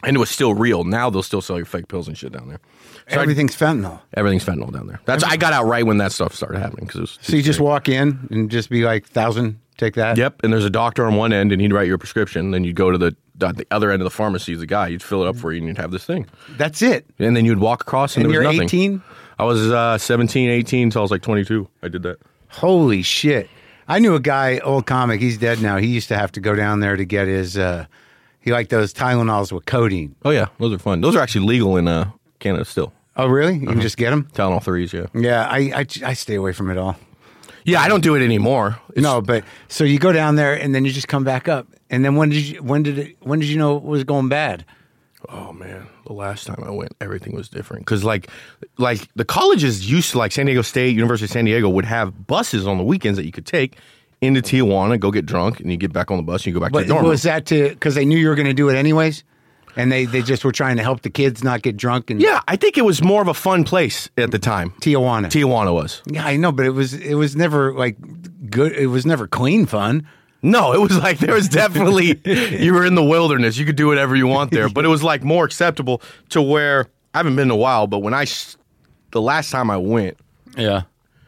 Speaker 2: And it was still real. Now they'll still sell your fake pills and shit down there. So
Speaker 1: Everything's I, fentanyl.
Speaker 2: Everything's fentanyl down there. That's I got out right when that stuff started happening. Cause it was
Speaker 1: so you just walk in and just be like, thousand, take that?
Speaker 2: Yep. And there's a doctor on one end and he'd write you a prescription. Then you'd go to the, the other end of the pharmacy, the guy, you'd fill it up for you and you'd have this thing.
Speaker 1: That's it.
Speaker 2: And then you'd walk across and,
Speaker 1: and
Speaker 2: there was
Speaker 1: you're
Speaker 2: nothing.
Speaker 1: eighteen?
Speaker 2: I was uh, seventeen, eighteen until I was like twenty-two. I did that.
Speaker 1: Holy shit. I knew a guy, old comic, he's dead now. He used to have to go down there to get his, uh, he liked those Tylenols with codeine.
Speaker 2: Oh, yeah. Those are fun. Those are actually legal in uh, Canada still.
Speaker 1: Oh, really? You uh-huh. can just get them?
Speaker 2: Tylenol threes, yeah.
Speaker 1: Yeah, I, I, I stay away from it all.
Speaker 2: Yeah, I don't do it anymore. It's,
Speaker 1: no, but so you go down there and then you just come back up. And then when did you, when did it, when did you know it was going bad?
Speaker 2: Oh, man. The last time I went, everything was different. Because, like, like the colleges used to, like San Diego State, University of San Diego, would have buses on the weekends that you could take into Tijuana, go get drunk, and you get back on the bus and you go back
Speaker 1: but
Speaker 2: to the dorm.
Speaker 1: Was that to, because they knew you were going to do it anyways? And they, they just were trying to help the kids not get drunk? And
Speaker 2: yeah, I think it was more of a fun place at the time.
Speaker 1: Tijuana.
Speaker 2: Tijuana was.
Speaker 1: Yeah, I know, but it was it was never, like, good. It was never clean fun.
Speaker 2: No, it was like there was definitely, you were in the wilderness. You could do whatever you want there. But it was like more acceptable to where, I haven't been in a while, but when I, the last time I went
Speaker 1: yeah,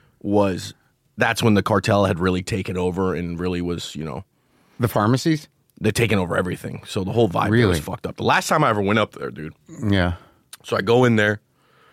Speaker 2: was, that's when the cartel had really taken over and really was, you know.
Speaker 1: The pharmacies?
Speaker 2: They're taking over everything. So the whole vibe
Speaker 1: really?
Speaker 2: was fucked up. The last time I ever went up there, dude.
Speaker 1: Yeah.
Speaker 2: So I go in there,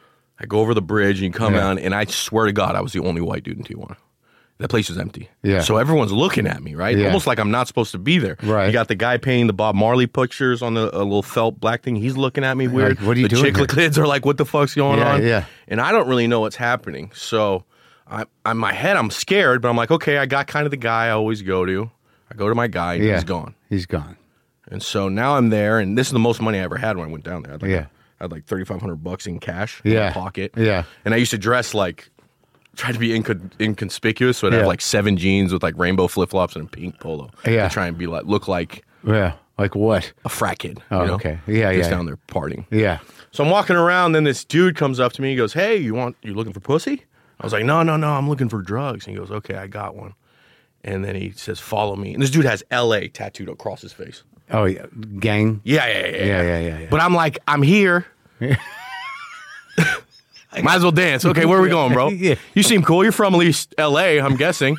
Speaker 2: I go over the bridge and you come
Speaker 1: yeah.
Speaker 2: down, and I swear to God, I was the only white dude in Tijuana. That place was empty.
Speaker 1: Yeah.
Speaker 2: So everyone's looking at me, right?
Speaker 1: Yeah.
Speaker 2: Almost like I'm not supposed to be there.
Speaker 1: Right.
Speaker 2: You got the guy painting the Bob Marley pictures on the a little felt black thing. He's looking at me weird.
Speaker 1: Like, what are you
Speaker 2: the
Speaker 1: doing
Speaker 2: The kids are like, what the fuck's going
Speaker 1: yeah,
Speaker 2: on?
Speaker 1: Yeah.
Speaker 2: And I don't really know what's happening. So I, in my head, I'm scared, but I'm like, okay, I got kind of the guy I always go to. I go to my guy, and
Speaker 1: yeah.
Speaker 2: he's gone.
Speaker 1: He's gone.
Speaker 2: And so now I'm there, and this is the most money I ever had when I went down there. I had like,
Speaker 1: yeah.
Speaker 2: I had like thirty-five hundred bucks in cash
Speaker 1: yeah.
Speaker 2: in my pocket.
Speaker 1: Yeah.
Speaker 2: And I used to dress like, try to be incon- inconspicuous, so I'd
Speaker 1: yeah.
Speaker 2: have like seven jeans with like rainbow flip-flops and a pink polo.
Speaker 1: Yeah.
Speaker 2: To try and be like, look like.
Speaker 1: Yeah. Like what?
Speaker 2: A frat kid.
Speaker 1: Oh,
Speaker 2: you know?
Speaker 1: okay. Yeah,
Speaker 2: Just
Speaker 1: yeah.
Speaker 2: down there partying.
Speaker 1: Yeah.
Speaker 2: So I'm walking around, then this dude comes up to me, he goes, hey, you want, you looking for pussy? I was like, no, no, no, I'm looking for drugs. And he goes, okay, I got one. And then he says, follow me. And this dude has L A tattooed across his face.
Speaker 1: Oh, yeah. Gang?
Speaker 2: Yeah, yeah, yeah.
Speaker 1: Yeah, yeah, yeah. yeah, yeah.
Speaker 2: But I'm like, I'm here. Might as well dance. Okay, where are we going, bro?
Speaker 1: Yeah.
Speaker 2: You seem cool. You're from at least L A, I'm guessing.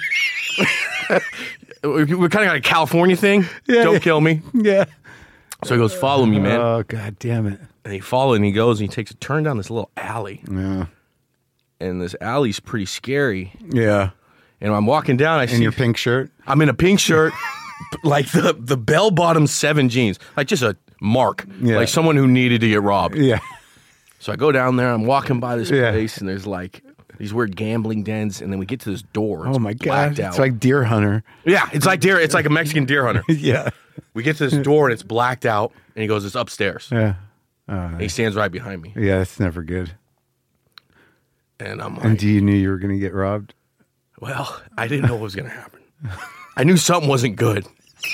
Speaker 2: We're kind of got a California thing.
Speaker 1: Yeah,
Speaker 2: Don't
Speaker 1: yeah.
Speaker 2: kill me.
Speaker 1: Yeah.
Speaker 2: So he goes, follow me, man.
Speaker 1: Oh, God damn it.
Speaker 2: And he followed and he goes and he takes a turn down this little alley.
Speaker 1: Yeah.
Speaker 2: And this alley's pretty scary.
Speaker 1: Yeah.
Speaker 2: And I'm walking down. I
Speaker 1: In
Speaker 2: see
Speaker 1: your pink shirt?
Speaker 2: I'm in a pink shirt, like the, the bell-bottom seven jeans. Like just a mark.
Speaker 1: Yeah.
Speaker 2: Like someone who needed to get robbed.
Speaker 1: Yeah.
Speaker 2: So I go down there, I'm walking by this
Speaker 1: Yeah.
Speaker 2: place, and there's like these weird gambling dens, and then we get to this door. It's
Speaker 1: Oh, my God.
Speaker 2: blacked out.
Speaker 1: It's like Deer Hunter.
Speaker 2: Yeah, it's like deer. It's like a Mexican deer hunter.
Speaker 1: Yeah.
Speaker 2: We get to this door, and it's blacked out, and he goes, it's upstairs.
Speaker 1: Yeah.
Speaker 2: And he stands right behind me.
Speaker 1: Yeah, that's never good.
Speaker 2: And I'm like,
Speaker 1: And do you knew you were going to get robbed?
Speaker 2: well, I didn't know what was going to happen. I knew something wasn't good.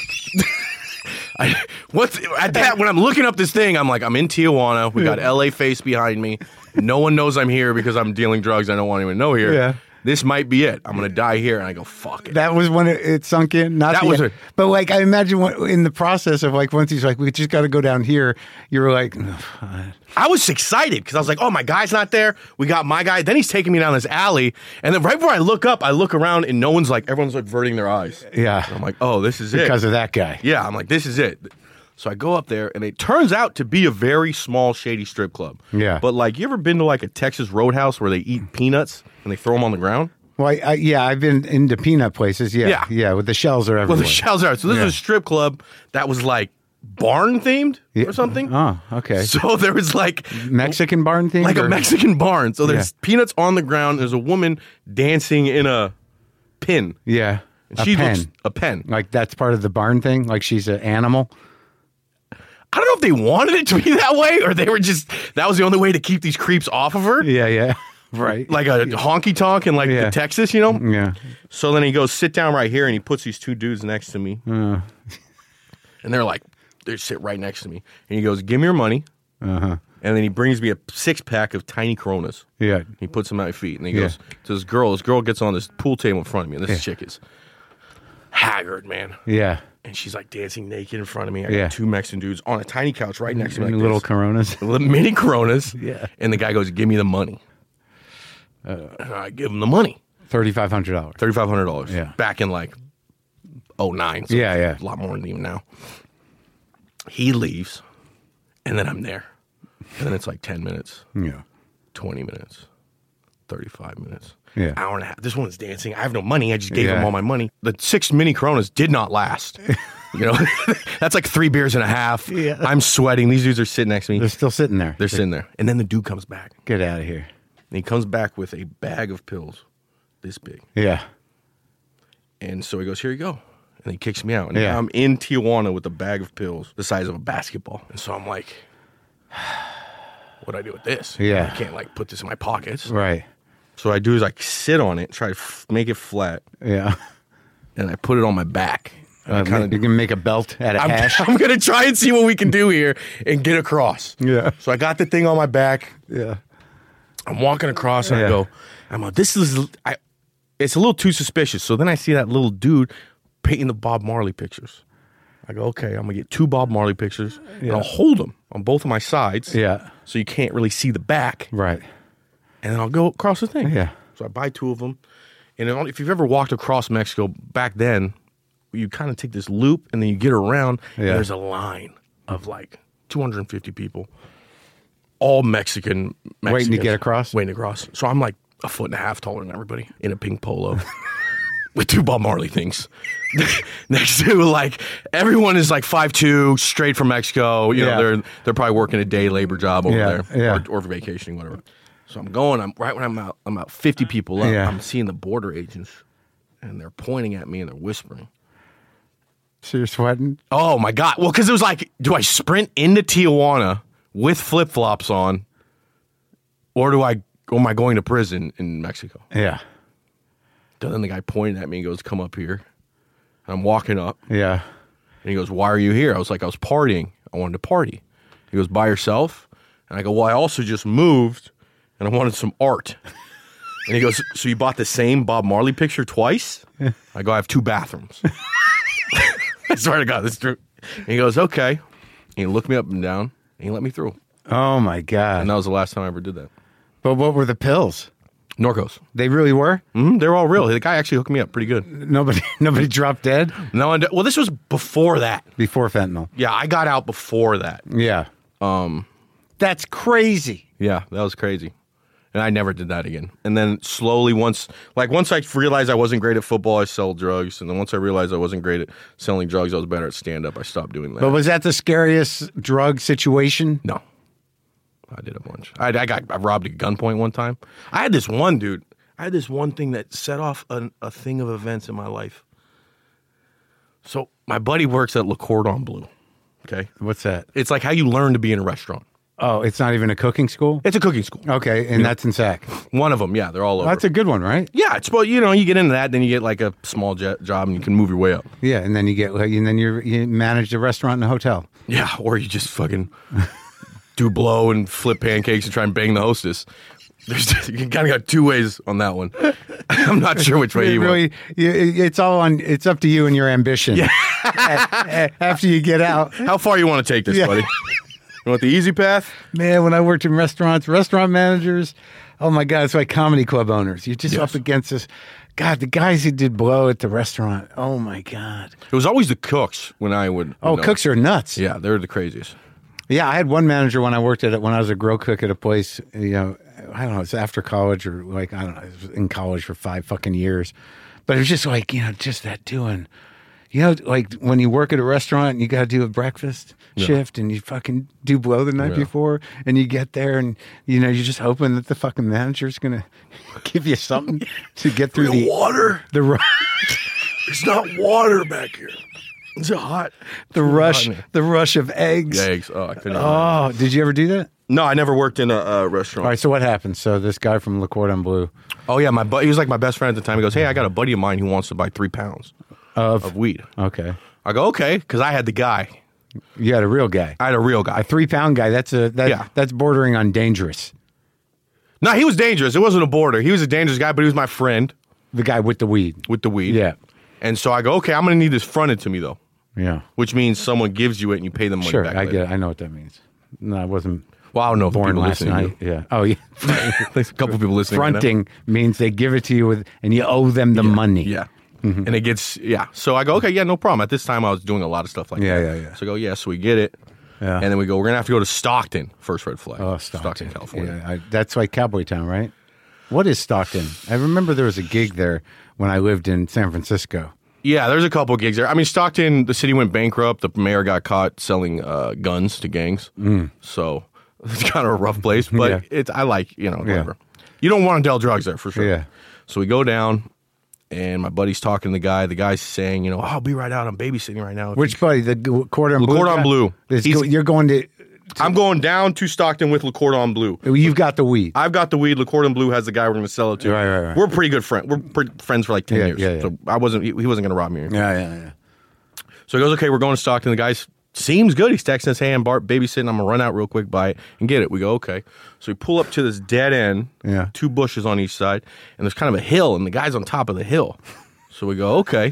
Speaker 2: I, what's at that when I'm looking up this thing, I'm like, I'm in Tijuana. We got L A face behind me. No one knows I'm here because I'm dealing drugs. I don't want anyone to know here.
Speaker 1: Yeah.
Speaker 2: This might be it. I'm gonna die here, and I go, fuck it.
Speaker 1: That was when it, it sunk in. Not
Speaker 2: That
Speaker 1: the,
Speaker 2: was it.
Speaker 1: But like, I imagine when, in the process of like, once he's like, we just got to go down here. You were like, no,
Speaker 2: I was excited because I was like, oh, my guy's not there. We got my guy. Then he's taking me down this alley, and then right before I look up, I look around, and no one's like, everyone's averting their eyes.
Speaker 1: yeah,
Speaker 2: And I'm like, oh, this is it.
Speaker 1: because of that guy.
Speaker 2: Yeah, I'm like, this is it. So I go up there, and it turns out to be a very small, shady strip club.
Speaker 1: Yeah.
Speaker 2: But like, you ever been to like a Texas Roadhouse where they eat peanuts and they throw them on the ground?
Speaker 1: Well, I, I, yeah, I've been into peanut places. Yeah,
Speaker 2: Yeah.
Speaker 1: yeah, with the shells are everywhere.
Speaker 2: Well, the shells are. So this
Speaker 1: Yeah.
Speaker 2: is a strip club that was like barn themed
Speaker 1: Yeah.
Speaker 2: or something.
Speaker 1: Oh, okay.
Speaker 2: So there was like
Speaker 1: Mexican barn thing,
Speaker 2: like
Speaker 1: or?
Speaker 2: a Mexican barn. So there's
Speaker 1: Yeah.
Speaker 2: peanuts on the ground. There's a woman dancing in a pin.
Speaker 1: Yeah,
Speaker 2: And
Speaker 1: a
Speaker 2: she
Speaker 1: pen.
Speaker 2: looks a pen.
Speaker 1: Like that's part of the barn thing. Like she's an animal.
Speaker 2: I don't know if they wanted it to be that way or they were just that was the only way to keep these creeps off of her.
Speaker 1: Yeah, yeah, right.
Speaker 2: Like a honky tonk in like
Speaker 1: Yeah.
Speaker 2: the Texas, you know?
Speaker 1: Yeah.
Speaker 2: So then he goes, sit down right here, and he puts these two dudes next to me.
Speaker 1: Uh,
Speaker 2: And they're like, they sit right next to me. And he goes, give me your money.
Speaker 1: uh huh.
Speaker 2: And then he brings me a six pack of tiny Coronas.
Speaker 1: Yeah.
Speaker 2: He puts them at my feet. And he
Speaker 1: Yeah.
Speaker 2: goes to this girl. This girl gets on this pool table in front of me. And this
Speaker 1: Yeah.
Speaker 2: chick is haggard, man.
Speaker 1: Yeah.
Speaker 2: and she's like dancing naked in front of me. I
Speaker 1: Yeah.
Speaker 2: got two Mexican dudes on a tiny couch right next to me, like
Speaker 1: little
Speaker 2: this.
Speaker 1: Coronas.
Speaker 2: Little mini Coronas.
Speaker 1: Yeah.
Speaker 2: And the guy goes, "Give me the money." Uh, and I give him the money,
Speaker 1: thirty-five hundred dollars.
Speaker 2: thirty-five hundred dollars.
Speaker 1: Yeah.
Speaker 2: Back in like oh nine. So
Speaker 1: Yeah, yeah.
Speaker 2: A lot more than even now. He leaves, and then I'm there, and then it's like ten minutes,
Speaker 1: Yeah.
Speaker 2: twenty minutes, thirty-five minutes.
Speaker 1: Yeah.
Speaker 2: Hour and a half. This one's dancing. I have no money. I just gave
Speaker 1: Yeah.
Speaker 2: him all my money. The six mini Coronas did not last. You know, that's like three beers and a half.
Speaker 1: Yeah.
Speaker 2: I'm sweating. These dudes are sitting next to me.
Speaker 1: They're still sitting there.
Speaker 2: They're sitting there. And then the dude comes back.
Speaker 1: Get out of here.
Speaker 2: And he comes back with a bag of pills this big.
Speaker 1: Yeah.
Speaker 2: And so he goes, "Here you go." And he kicks me out. And
Speaker 1: Yeah.
Speaker 2: I'm in Tijuana with a bag of pills the size of a basketball. And so I'm like, what do I do with this?
Speaker 1: Yeah.
Speaker 2: I can't like put this in my pockets.
Speaker 1: Right.
Speaker 2: So what I do is like sit on it, try to f- make it flat,
Speaker 1: Yeah.
Speaker 2: and I put it on my back. And I
Speaker 1: Uh,
Speaker 2: kinda-
Speaker 1: you can make a belt out of
Speaker 2: I'm,
Speaker 1: hash.
Speaker 2: I'm going to try and see what we can do here and get across.
Speaker 1: Yeah.
Speaker 2: So I got the thing on my back.
Speaker 1: Yeah.
Speaker 2: I'm walking across and
Speaker 1: Yeah.
Speaker 2: I go, I'm like, this is, I, it's a little too suspicious. So then I see that little dude painting the Bob Marley pictures. I go, okay, I'm going to get two Bob Marley pictures and I'll hold them on both of my sides.
Speaker 1: Yeah.
Speaker 2: So you can't really see the back.
Speaker 1: Right.
Speaker 2: And then I'll go across the thing.
Speaker 1: Yeah.
Speaker 2: So I buy two of them. And if you've ever walked across Mexico back then, you kind of take this loop and then you get around and
Speaker 1: Yeah.
Speaker 2: there's a line of like two hundred fifty people, all Mexican, Mexicans,
Speaker 1: Waiting to get across?
Speaker 2: Waiting to cross. So I'm like a foot and a half taller than everybody in a pink polo with two Bob Marley things. Next to like everyone is like five two, straight from Mexico. You know,
Speaker 1: Yeah.
Speaker 2: they're they're probably working a day labor job over
Speaker 1: Yeah,
Speaker 2: there
Speaker 1: yeah.
Speaker 2: or, or vacationing, whatever. So I'm going. I'm right when I'm out. I'm about fifty people up.
Speaker 1: Yeah.
Speaker 2: I'm seeing the border agents, and they're pointing at me and they're whispering.
Speaker 1: So you're sweating?
Speaker 2: Oh my God. Well, because it was like, do I sprint into Tijuana with flip flops on, or do I, or am I going to prison in Mexico?
Speaker 1: Yeah.
Speaker 2: So then the guy pointed at me and goes, "Come up here." And I'm walking up,
Speaker 1: Yeah.
Speaker 2: and he goes, "Why are you here?" I was like, "I was partying. I wanted to party." He goes, "By yourself?" And I go, "Well, I also just moved, and I wanted some art." And he goes, "So you bought the same Bob Marley picture twice?" I go, "I have two bathrooms." I swear to God, this is true. And he goes, "Okay." And he looked me up and down, and he let me through.
Speaker 1: Oh my God.
Speaker 2: And that was the last time I ever did that.
Speaker 1: But what were the pills?
Speaker 2: Norcos.
Speaker 1: They really were?
Speaker 2: Mm-hmm, they were all real. The guy actually hooked me up pretty good.
Speaker 1: Nobody nobody dropped dead
Speaker 2: No, one, well, this was before that.
Speaker 1: before fentanyl.
Speaker 2: Yeah, I got out before that.
Speaker 1: Yeah. Um That's crazy.
Speaker 2: Yeah, that was crazy. And I never did that again. And then slowly once, like once I realized I wasn't great at football, I sold drugs. And then once I realized I wasn't great at selling drugs, I was better at stand-up. I stopped doing that.
Speaker 1: But was that the scariest drug situation?
Speaker 2: No. I did a bunch. I, I got I robbed at gunpoint one time. I had this one dude. I had this one thing that set off an, a thing of events in my life. So my buddy works at Le Cordon Bleu. Okay?
Speaker 1: What's that?
Speaker 2: It's like how you learn to be in a restaurant.
Speaker 1: Oh, it's not even a cooking school?
Speaker 2: It's a cooking school.
Speaker 1: Okay, and that's in Sac.
Speaker 2: One of them, yeah, they're all over.
Speaker 1: That's a good one, right?
Speaker 2: Yeah, it's well, you know, you get into that, then you get like a small jet job, and you can move your way up.
Speaker 1: Yeah, and then you get and then you you manage a restaurant and a hotel.
Speaker 2: Yeah, or you just fucking do blow and flip pancakes and try and bang the hostess. There's just, you kind of got two ways on that one. I'm not sure which way
Speaker 1: It
Speaker 2: you
Speaker 1: really, you, it's all on. It's up to you and your ambition. Yeah. After you get out,
Speaker 2: want. How far you want to take this,
Speaker 1: Yeah.
Speaker 2: buddy? You want the easy path?
Speaker 1: man. When I worked in restaurants, restaurant managers. Oh my God, it's like comedy club owners. You're just
Speaker 2: Yes.
Speaker 1: up against this. God, the guys who did blow at the restaurant. Oh my God.
Speaker 2: It was always the cooks when I would.
Speaker 1: Oh,
Speaker 2: know.
Speaker 1: cooks are nuts.
Speaker 2: Yeah, they're the craziest.
Speaker 1: Yeah, I had one manager when I worked at it when I was a grill cook at a place. You know, I don't know, it's after college or like I don't know, it was in college for five fucking years, but it was just like you know, just that doing, you know, like when you work at a restaurant and you got to do a breakfast
Speaker 2: Yeah.
Speaker 1: shift and you fucking do blow the night
Speaker 2: Yeah.
Speaker 1: before and you get there and you know you're just hoping that the fucking manager's gonna give you something to get through the
Speaker 2: water.
Speaker 1: the ru-
Speaker 2: It's not water back here. It's hot.
Speaker 1: the rush
Speaker 2: hot in
Speaker 1: the rush of eggs.
Speaker 2: Eggs. Oh, I couldn't. even-
Speaker 1: Oh, did you ever do that?
Speaker 2: No, I never worked in a, a restaurant.
Speaker 1: All right, so what happened? So this guy from Le Cordon Bleu.
Speaker 2: Oh yeah, my bu- he was like my best friend at the time. He goes, "Hey, I got a buddy of mine who wants to buy three pounds
Speaker 1: Of,
Speaker 2: of weed."
Speaker 1: okay,
Speaker 2: I go, "Okay," because I had the guy.
Speaker 1: you had a real guy,
Speaker 2: I had a real guy.
Speaker 1: a three pound guy. That's a that,
Speaker 2: Yeah.
Speaker 1: that's bordering on dangerous.
Speaker 2: No, he was dangerous. It wasn't a border. He was a dangerous guy, but he was my friend
Speaker 1: The guy with the weed.
Speaker 2: with the weed.
Speaker 1: Yeah,
Speaker 2: And so I go, "Okay, I'm gonna need this fronted to me though."
Speaker 1: Yeah.
Speaker 2: which means someone gives you it and you pay them money
Speaker 1: Sure,
Speaker 2: back
Speaker 1: I
Speaker 2: later.
Speaker 1: get it. I know what that means. No, I wasn't
Speaker 2: Well, I don't know if
Speaker 1: born
Speaker 2: people
Speaker 1: last
Speaker 2: listening
Speaker 1: night.
Speaker 2: do.
Speaker 1: Yeah. Oh, yeah.
Speaker 2: There's a couple people listening. right now.
Speaker 1: Fronting means they give it to you with, and you owe them the money.
Speaker 2: Yeah. And it gets, yeah. So I go, okay, yeah, no problem. At this time, I was doing a lot of stuff like
Speaker 1: Yeah,
Speaker 2: that.
Speaker 1: yeah, yeah.
Speaker 2: So I go, yeah, so we get it.
Speaker 1: Yeah.
Speaker 2: And then we go, we're going to have to go to Stockton, first red flag.
Speaker 1: Oh, Stockton,
Speaker 2: California.
Speaker 1: Yeah, I, that's like Cowboy Town, right? What is Stockton? I remember there was a gig there when I lived in San Francisco.
Speaker 2: Yeah, there's a couple gigs there. I mean, Stockton, the city went bankrupt. The mayor got caught selling uh, guns to gangs. Mm. So it's kind of a rough place, but
Speaker 1: Yeah.
Speaker 2: it's I like, you know, whatever. You don't want to deal drugs there for sure.
Speaker 1: Yeah.
Speaker 2: So we go down, and my buddy's talking to the guy. The guy's saying, you know, oh, I'll be right out. I'm babysitting right now.
Speaker 1: Which buddy? The g- cordon
Speaker 2: Le
Speaker 1: bleu?
Speaker 2: Cordon
Speaker 1: guy?
Speaker 2: Bleu.
Speaker 1: This
Speaker 2: He's-
Speaker 1: go- you're going to.
Speaker 2: I'm going down to Stockton with Le Cordon Bleu.
Speaker 1: You've got the weed.
Speaker 2: I've got the weed. Le Cordon Bleu has the guy we're going to sell it to.
Speaker 1: Right, right, right.
Speaker 2: We're pretty good friends. We're pretty friends for like ten
Speaker 1: Yeah,
Speaker 2: years.
Speaker 1: yeah, yeah.
Speaker 2: So I wasn't. He he wasn't going to rob me.
Speaker 1: Yeah, yeah, yeah.
Speaker 2: So he goes, okay, we're going to Stockton. The guy seems good. He's texting us, hey, I'm Bart babysitting. I'm going to run out real quick, buy it, and get it. We go, okay. So we pull up to this dead end,
Speaker 1: Yeah.
Speaker 2: two bushes on each side, and there's kind of a hill, and the guy's on top of the hill. So we go, okay.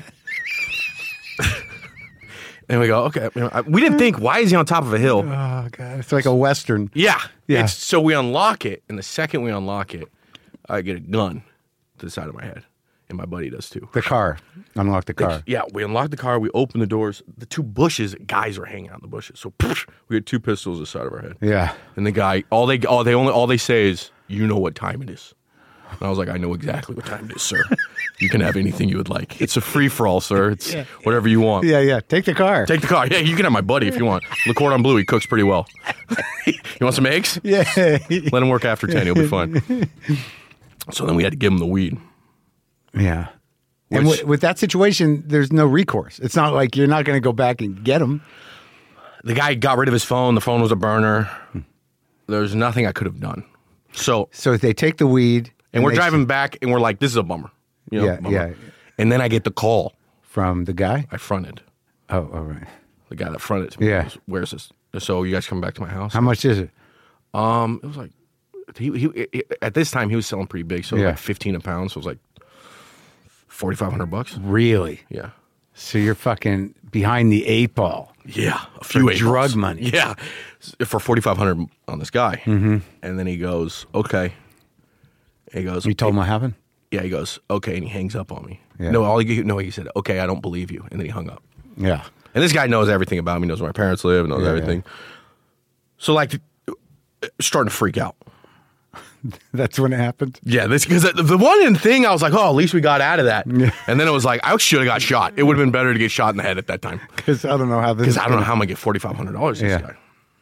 Speaker 2: And we go, okay. We didn't think, why is he on top of a hill?
Speaker 1: Oh god, it's like a western.
Speaker 2: Yeah.
Speaker 1: Yeah.
Speaker 2: It's, so we unlock it, and the second we unlock it, I get a gun to the side of my head, and my buddy does too.
Speaker 1: The car. Unlock the car.
Speaker 2: Yeah, we unlock the car, we open the doors. The two bushes, guys are hanging out in the bushes. So poof, we get two pistols to the side of our head.
Speaker 1: Yeah.
Speaker 2: And the guy, all they, all they only, all they say is, "You know what time it is." And I was like, "I know exactly what time it is, sir. You can have anything you would like. It's a free for all, sir. It's whatever you want.
Speaker 1: Yeah, yeah. Take the car.
Speaker 2: Take the car. Yeah, you can have my buddy if you want. Le Cordon Bleu, he cooks pretty well. You want some eggs?
Speaker 1: Yeah.
Speaker 2: Let him work after ten. He'll be fine." So then we had to give him the weed.
Speaker 1: Yeah. And
Speaker 2: Which-
Speaker 1: with, with that situation, there's no recourse. It's not like you're not going to go back and get him.
Speaker 2: The guy got rid of his phone. The phone was a burner. There's nothing I could have done. So,
Speaker 1: So they take the weed,
Speaker 2: and we're
Speaker 1: they-
Speaker 2: driving back, and we're like, this is a bummer. You know,
Speaker 1: Yeah,
Speaker 2: bummer.
Speaker 1: yeah.
Speaker 2: And then I get the call.
Speaker 1: from the guy.
Speaker 2: I fronted.
Speaker 1: Oh, all right.
Speaker 2: The guy that fronted to me
Speaker 1: Yeah.
Speaker 2: goes, "Where's this? So you guys coming back to my house?"
Speaker 1: How much is it?
Speaker 2: Um, it was like, he, he, he at this time, he was selling pretty big. So it was
Speaker 1: Yeah.
Speaker 2: like fifteen a pound. So it was like forty-five hundred bucks.
Speaker 1: Really?
Speaker 2: Yeah.
Speaker 1: So you're fucking behind the eight ball.
Speaker 2: Yeah, a few eight
Speaker 1: drug
Speaker 2: balls.
Speaker 1: money.
Speaker 2: Yeah, for forty five hundred on this guy, mm-hmm. And then he goes, "Okay." He goes,
Speaker 1: You told him what happened?
Speaker 2: "Yeah." He goes, "Okay," and he hangs up on me.
Speaker 1: Yeah.
Speaker 2: No, all he no, he said, "Okay, I don't believe you," and then he hung up.
Speaker 1: Yeah.
Speaker 2: And this guy knows everything about me. Knows where my parents live. Knows
Speaker 1: Yeah,
Speaker 2: everything. So like, starting to freak out.
Speaker 1: That's when it happened?
Speaker 2: Yeah, this because the, the one thing I was like, oh, at least we got out of that.
Speaker 1: Yeah.
Speaker 2: And then it was like, I should have got shot. It would have been better to get shot in the head at that time.
Speaker 1: Because I don't know how this
Speaker 2: Because
Speaker 1: is
Speaker 2: I don't know
Speaker 1: gonna-
Speaker 2: how I'm gonna get forty five hundred dollars this
Speaker 1: Yeah.
Speaker 2: guy.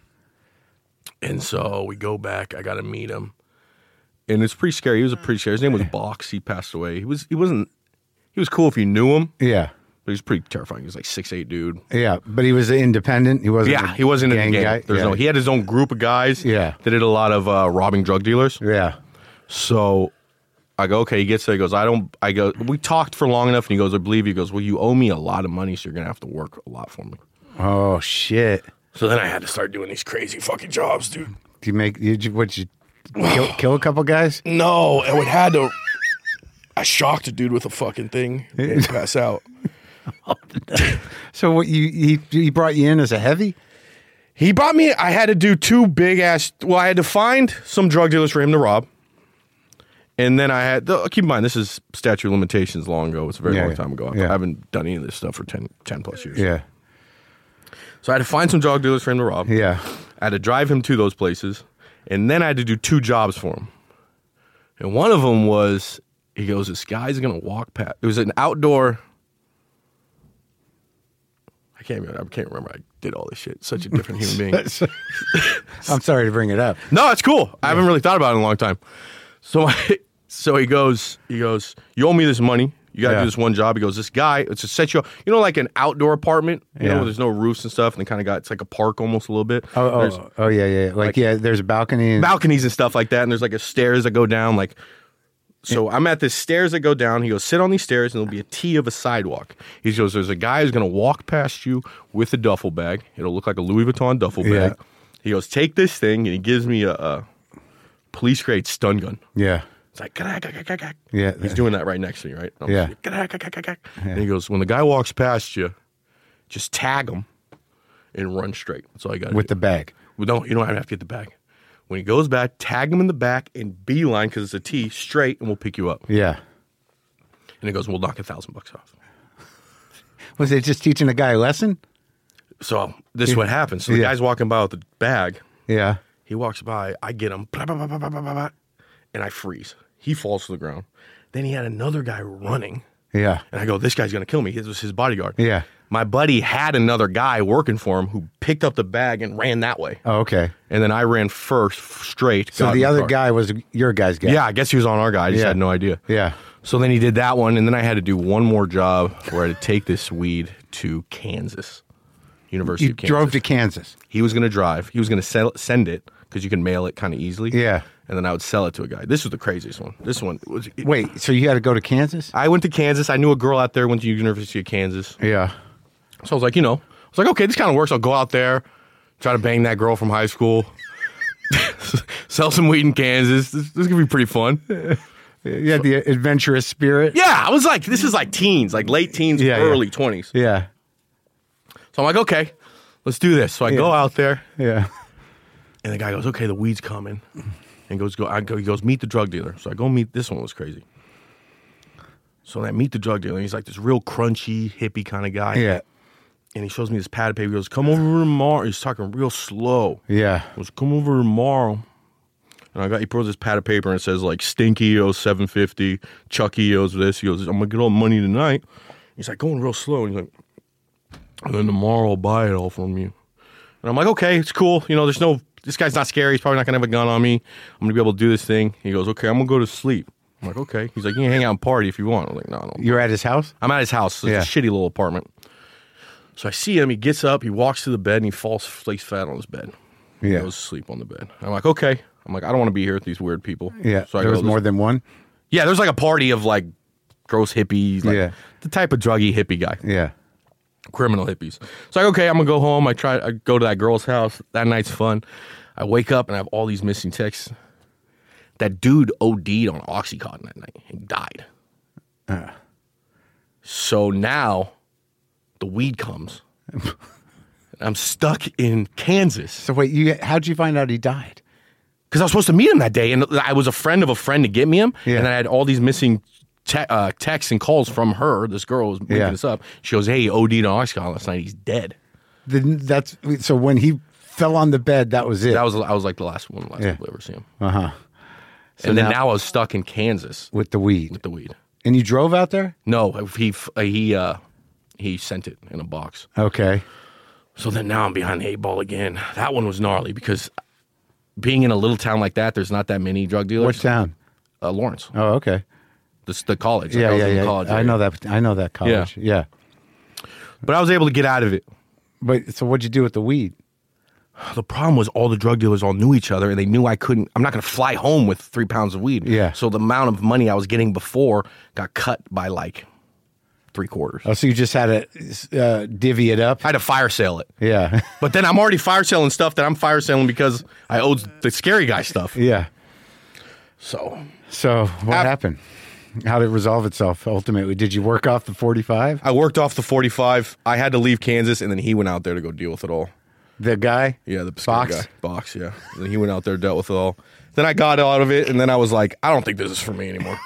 Speaker 2: And so we go back. I got to meet him, and it's pretty scary. He was a pretty scary. His name was Box. He passed away. He was he wasn't. He was cool if you knew him,
Speaker 1: Yeah.
Speaker 2: but he was pretty terrifying. He was like six eight dude.
Speaker 1: Yeah. But he was independent. He wasn't.
Speaker 2: Yeah,
Speaker 1: a
Speaker 2: he wasn't in
Speaker 1: gang
Speaker 2: the gang.
Speaker 1: guy.
Speaker 2: There's
Speaker 1: yeah.
Speaker 2: no. He had his own group of guys.
Speaker 1: Yeah.
Speaker 2: that did a lot of uh, robbing drug dealers.
Speaker 1: Yeah.
Speaker 2: So I go, okay. He gets there. He goes, I don't. I go. We talked for long enough, and he goes, I believe you. He goes, well, you owe me a lot of money, so you're gonna have to work a lot for me.
Speaker 1: Oh shit.
Speaker 2: So then I had to start doing these crazy fucking jobs, dude.
Speaker 1: Do you make? Did you? What you? Kill, kill a couple guys?
Speaker 2: No, I would had to. I shocked a dude with a fucking thing. And pass out.
Speaker 1: So what? You he he brought you in as a heavy?
Speaker 2: He brought me. I had to do two big ass. Well, I had to find some drug dealers for him to rob, and then I had. Keep in mind, this is statute of limitations long ago. It's a very
Speaker 1: Yeah,
Speaker 2: long
Speaker 1: yeah.
Speaker 2: time ago. I
Speaker 1: Yeah.
Speaker 2: haven't done any of this stuff for ten, ten plus years.
Speaker 1: Yeah.
Speaker 2: So I had to find some drug dealers for him to rob.
Speaker 1: Yeah.
Speaker 2: I had to drive him to those places, and then I had to do two jobs for him. And one of them was, he goes, this guy's gonna walk past. It was an outdoor. I can't remember. I can't remember. I did all this shit. Such a different human being.
Speaker 1: I'm sorry to bring it up.
Speaker 2: No, it's cool. I haven't really thought about it in a long time. So, I, so he goes, he goes, you owe me this money. You got to
Speaker 1: Yeah.
Speaker 2: do this one job. He goes, this guy, it's a set you up, you know, like an outdoor apartment, you
Speaker 1: Yeah.
Speaker 2: know, where there's no roofs and stuff, and they kind of got, it's like a park almost a little bit.
Speaker 1: Oh,
Speaker 2: There's
Speaker 1: oh, oh yeah, yeah. Like,
Speaker 2: like-
Speaker 1: yeah, there's a balcony. And,
Speaker 2: balconies and stuff like that, and there's like a stairs that go down, like, so I'm at the stairs that go down. He goes, sit on these stairs, and there'll be a T of a sidewalk. He goes, there's a guy who's going to walk past you with a duffel bag. It'll look like a Louis Vuitton duffel bag.
Speaker 1: Yeah.
Speaker 2: He goes, take this thing, and he gives me a, a police grade stun gun.
Speaker 1: yeah.
Speaker 2: It's like, "Gah, gah, gah, gah, gah."
Speaker 1: Yeah.
Speaker 2: He's doing that right next to me, right? I'm
Speaker 1: Yeah.
Speaker 2: like, "Gah, gah, gah, gah, gah." And he goes, when the guy walks past you, Just tag him and run straight. That's all I got to
Speaker 1: With
Speaker 2: do.
Speaker 1: the bag.
Speaker 2: Well, no, you don't have to get the bag. When he goes back, tag him in the back and beeline, because it's a T, straight, and we'll pick you up.
Speaker 1: Yeah.
Speaker 2: And he goes, we'll knock a thousand bucks off.
Speaker 1: Was it just teaching a guy a lesson?
Speaker 2: So this is what happens. So the
Speaker 1: Yeah.
Speaker 2: guy's walking by with the bag.
Speaker 1: Yeah.
Speaker 2: He walks by. I get him. Blah, blah, blah, blah, blah, blah, blah, and I freeze. He falls to the ground. Then he had another guy running.
Speaker 1: Yeah.
Speaker 2: And I go, this guy's going to kill me. This was his bodyguard.
Speaker 1: Yeah.
Speaker 2: My buddy had another guy working for him who picked up the bag and ran that way.
Speaker 1: Oh, okay.
Speaker 2: And then I ran first, straight.
Speaker 1: So
Speaker 2: got in
Speaker 1: the other
Speaker 2: car.
Speaker 1: guy was your guy's guy.
Speaker 2: Yeah, I guess he was on our guy. I just
Speaker 1: Yeah.
Speaker 2: had no idea.
Speaker 1: Yeah.
Speaker 2: So then he did that one, and then I had to do one more job where I had to take this weed to Kansas, University
Speaker 1: You
Speaker 2: of Kansas.
Speaker 1: drove to Kansas.
Speaker 2: He was going to drive. He was going to sell, send it because you can mail it kind of easily.
Speaker 1: Yeah.
Speaker 2: And then I would sell it to a guy. This was the craziest one. This one was.
Speaker 1: Wait, so you had to go to Kansas?
Speaker 2: I went to Kansas. I knew a girl out there, went to University of Kansas.
Speaker 1: Yeah.
Speaker 2: So I was like, you know, I was like, okay, this kind of works. I'll go out there, try to bang that girl from high school, sell some weed in Kansas. This, this is going to be pretty fun.
Speaker 1: You had the adventurous spirit?
Speaker 2: Yeah, I was like, this is like teens, like late teens,
Speaker 1: Yeah,
Speaker 2: early
Speaker 1: yeah.
Speaker 2: twenties.
Speaker 1: Yeah.
Speaker 2: So I'm like, okay, let's do this. So I go out there,
Speaker 1: Yeah.
Speaker 2: and the guy goes, okay, the weed's coming. And goes, go, I go, he goes, meet the drug dealer. So I go meet, this one was crazy. So I meet the drug dealer. He's like this real crunchy, hippie kind of guy.
Speaker 1: Yeah.
Speaker 2: And he shows me this pad of paper. He goes, come over tomorrow. He's talking real slow.
Speaker 1: Yeah.
Speaker 2: He goes, come over tomorrow. And I got, he pulls this pad of paper and it says like Stinky owes seven fifty, Chucky owes this. He goes, I'm gonna get all the money tonight. He's like going real slow. And he's like, and then tomorrow I'll buy it all from you. And I'm like, okay, it's cool. You know, there's no, this guy's not scary. He's probably not gonna have a gun on me. I'm gonna be able to do this thing. He goes, okay, I'm gonna go to sleep. I'm like, okay. He's like, you can hang out and party if you want. I'm like, no, no.
Speaker 1: You're at his house?
Speaker 2: I'm at his house. It's
Speaker 1: Yeah.
Speaker 2: a shitty little apartment. So I see him. He gets up. He walks to the bed and he falls face flat on his bed. He
Speaker 1: Yeah.
Speaker 2: goes to sleep on the bed. I'm like, okay. I'm like, I don't want to be here with these weird people.
Speaker 1: Yeah.
Speaker 2: So I
Speaker 1: there
Speaker 2: go,
Speaker 1: was more than one?
Speaker 2: Yeah, there's like a party of like gross hippies, like
Speaker 1: Yeah.
Speaker 2: the type of druggy hippie guy,
Speaker 1: Yeah.
Speaker 2: criminal hippies. So like, okay, I'm gonna go home. I try. I go to that girl's house. That night's fun. I wake up and I have all these missing texts. That dude O D'd on Oxycontin that night and died.
Speaker 1: Uh.
Speaker 2: So now the weed comes. I'm stuck in Kansas
Speaker 1: So wait, you how'd you find out he died?
Speaker 2: because I was supposed to meet him that day, and I was a friend of a friend to get me him,
Speaker 1: Yeah.
Speaker 2: and I had all these missing te- uh, texts and calls from her. This girl was making
Speaker 1: Yeah.
Speaker 2: this up. She goes, "Hey, he O D'd on Oxycontin last night. He's dead."
Speaker 1: Then that's so when he fell on the bed, that was it.
Speaker 2: That was I was like the last one, last
Speaker 1: Yeah.
Speaker 2: people to ever see him.
Speaker 1: uh-huh. So
Speaker 2: and then
Speaker 1: now-
Speaker 2: now I was stuck in Kansas
Speaker 1: With the weed.
Speaker 2: with the weed.
Speaker 1: And you drove out there?
Speaker 2: No, he he uh, he sent it in a box.
Speaker 1: Okay.
Speaker 2: So then now I'm behind the eight ball again. That one was gnarly because being in a little town like that, there's not that many drug dealers.
Speaker 1: What town?
Speaker 2: Uh, Lawrence,
Speaker 1: Oh, okay.
Speaker 2: the, the college. Like,
Speaker 1: Yeah,
Speaker 2: I was
Speaker 1: yeah,
Speaker 2: in
Speaker 1: yeah.
Speaker 2: college
Speaker 1: I
Speaker 2: area.
Speaker 1: know that. I know that college. Yeah.
Speaker 2: But I was able to get out of it.
Speaker 1: But so what'd you do with the weed?
Speaker 2: The problem was all the drug dealers all knew each other, and they knew I couldn't. I'm not going to fly home with three pounds of weed.
Speaker 1: Yeah.
Speaker 2: So the amount of money I was getting before got cut by like three quarters.
Speaker 1: Oh, so you just had to uh, divvy it up?
Speaker 2: I had to fire sale it,
Speaker 1: Yeah.
Speaker 2: but then I'm already fire selling stuff that I'm fire selling because I owed the scary guy stuff.
Speaker 1: yeah.
Speaker 2: So
Speaker 1: So what
Speaker 2: Af-
Speaker 1: happened? How did it resolve itself ultimately? Did you work off the forty-five?
Speaker 2: I worked off the forty-five. I had to leave Kansas, and then he went out there to go deal with it all.
Speaker 1: The guy?
Speaker 2: Yeah, the scary
Speaker 1: Box?
Speaker 2: guy. Box, yeah. And then he went out there, dealt with it all. Then I got out of it, and then I was like, I don't think this is for me anymore.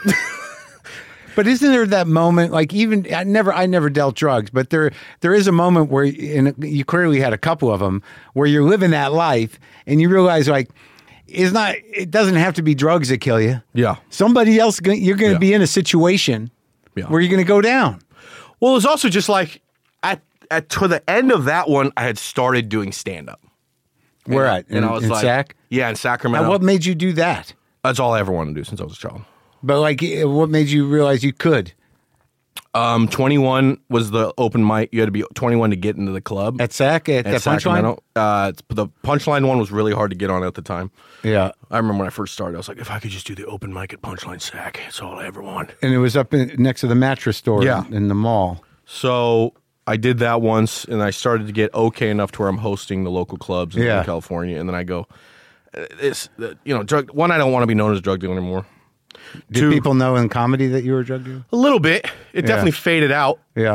Speaker 1: But isn't there that moment, like even I never, I never dealt drugs, but there, there is a moment where, and you clearly had a couple of them, where you're living that life and you realize like, it's not, it doesn't have to be drugs that kill you.
Speaker 2: Yeah.
Speaker 1: Somebody else, go- you're going to
Speaker 2: Yeah.
Speaker 1: be in a situation
Speaker 2: Yeah.
Speaker 1: where you're going to go down.
Speaker 2: Well, it's also just like at at to the end of that one, I had started doing stand up.
Speaker 1: Where at?
Speaker 2: And
Speaker 1: In,
Speaker 2: I was
Speaker 1: in
Speaker 2: like,
Speaker 1: Sac?
Speaker 2: yeah, in Sacramento.
Speaker 1: Now, what made you do that?
Speaker 2: That's all I ever wanted to do since I was a child.
Speaker 1: But like, eh, what made you realize you could?
Speaker 2: Um, twenty-one was the open mic. You had to be twenty-one to get into the club
Speaker 1: At Sac? At,
Speaker 2: at
Speaker 1: that punchline?
Speaker 2: Sacramento. Uh, it's- the Punchline one was really hard to get on at the time.
Speaker 1: Yeah.
Speaker 2: I remember when I first started, I was like, if I could just do the open mic at Punchline Sac, that's all I ever want.
Speaker 1: And it was up in, next to the mattress store
Speaker 2: Yeah.
Speaker 1: in, in the mall.
Speaker 2: So I did that once, and I started to get okay enough to where I'm hosting the local clubs in
Speaker 1: Yeah.
Speaker 2: California, and then I go, "This, uh, you know, drug. One, I don't want to be known as a drug dealer anymore.
Speaker 1: Did
Speaker 2: Two,
Speaker 1: people know in comedy that you were a drug dealer?
Speaker 2: a little bit. It definitely faded out,
Speaker 1: Yeah.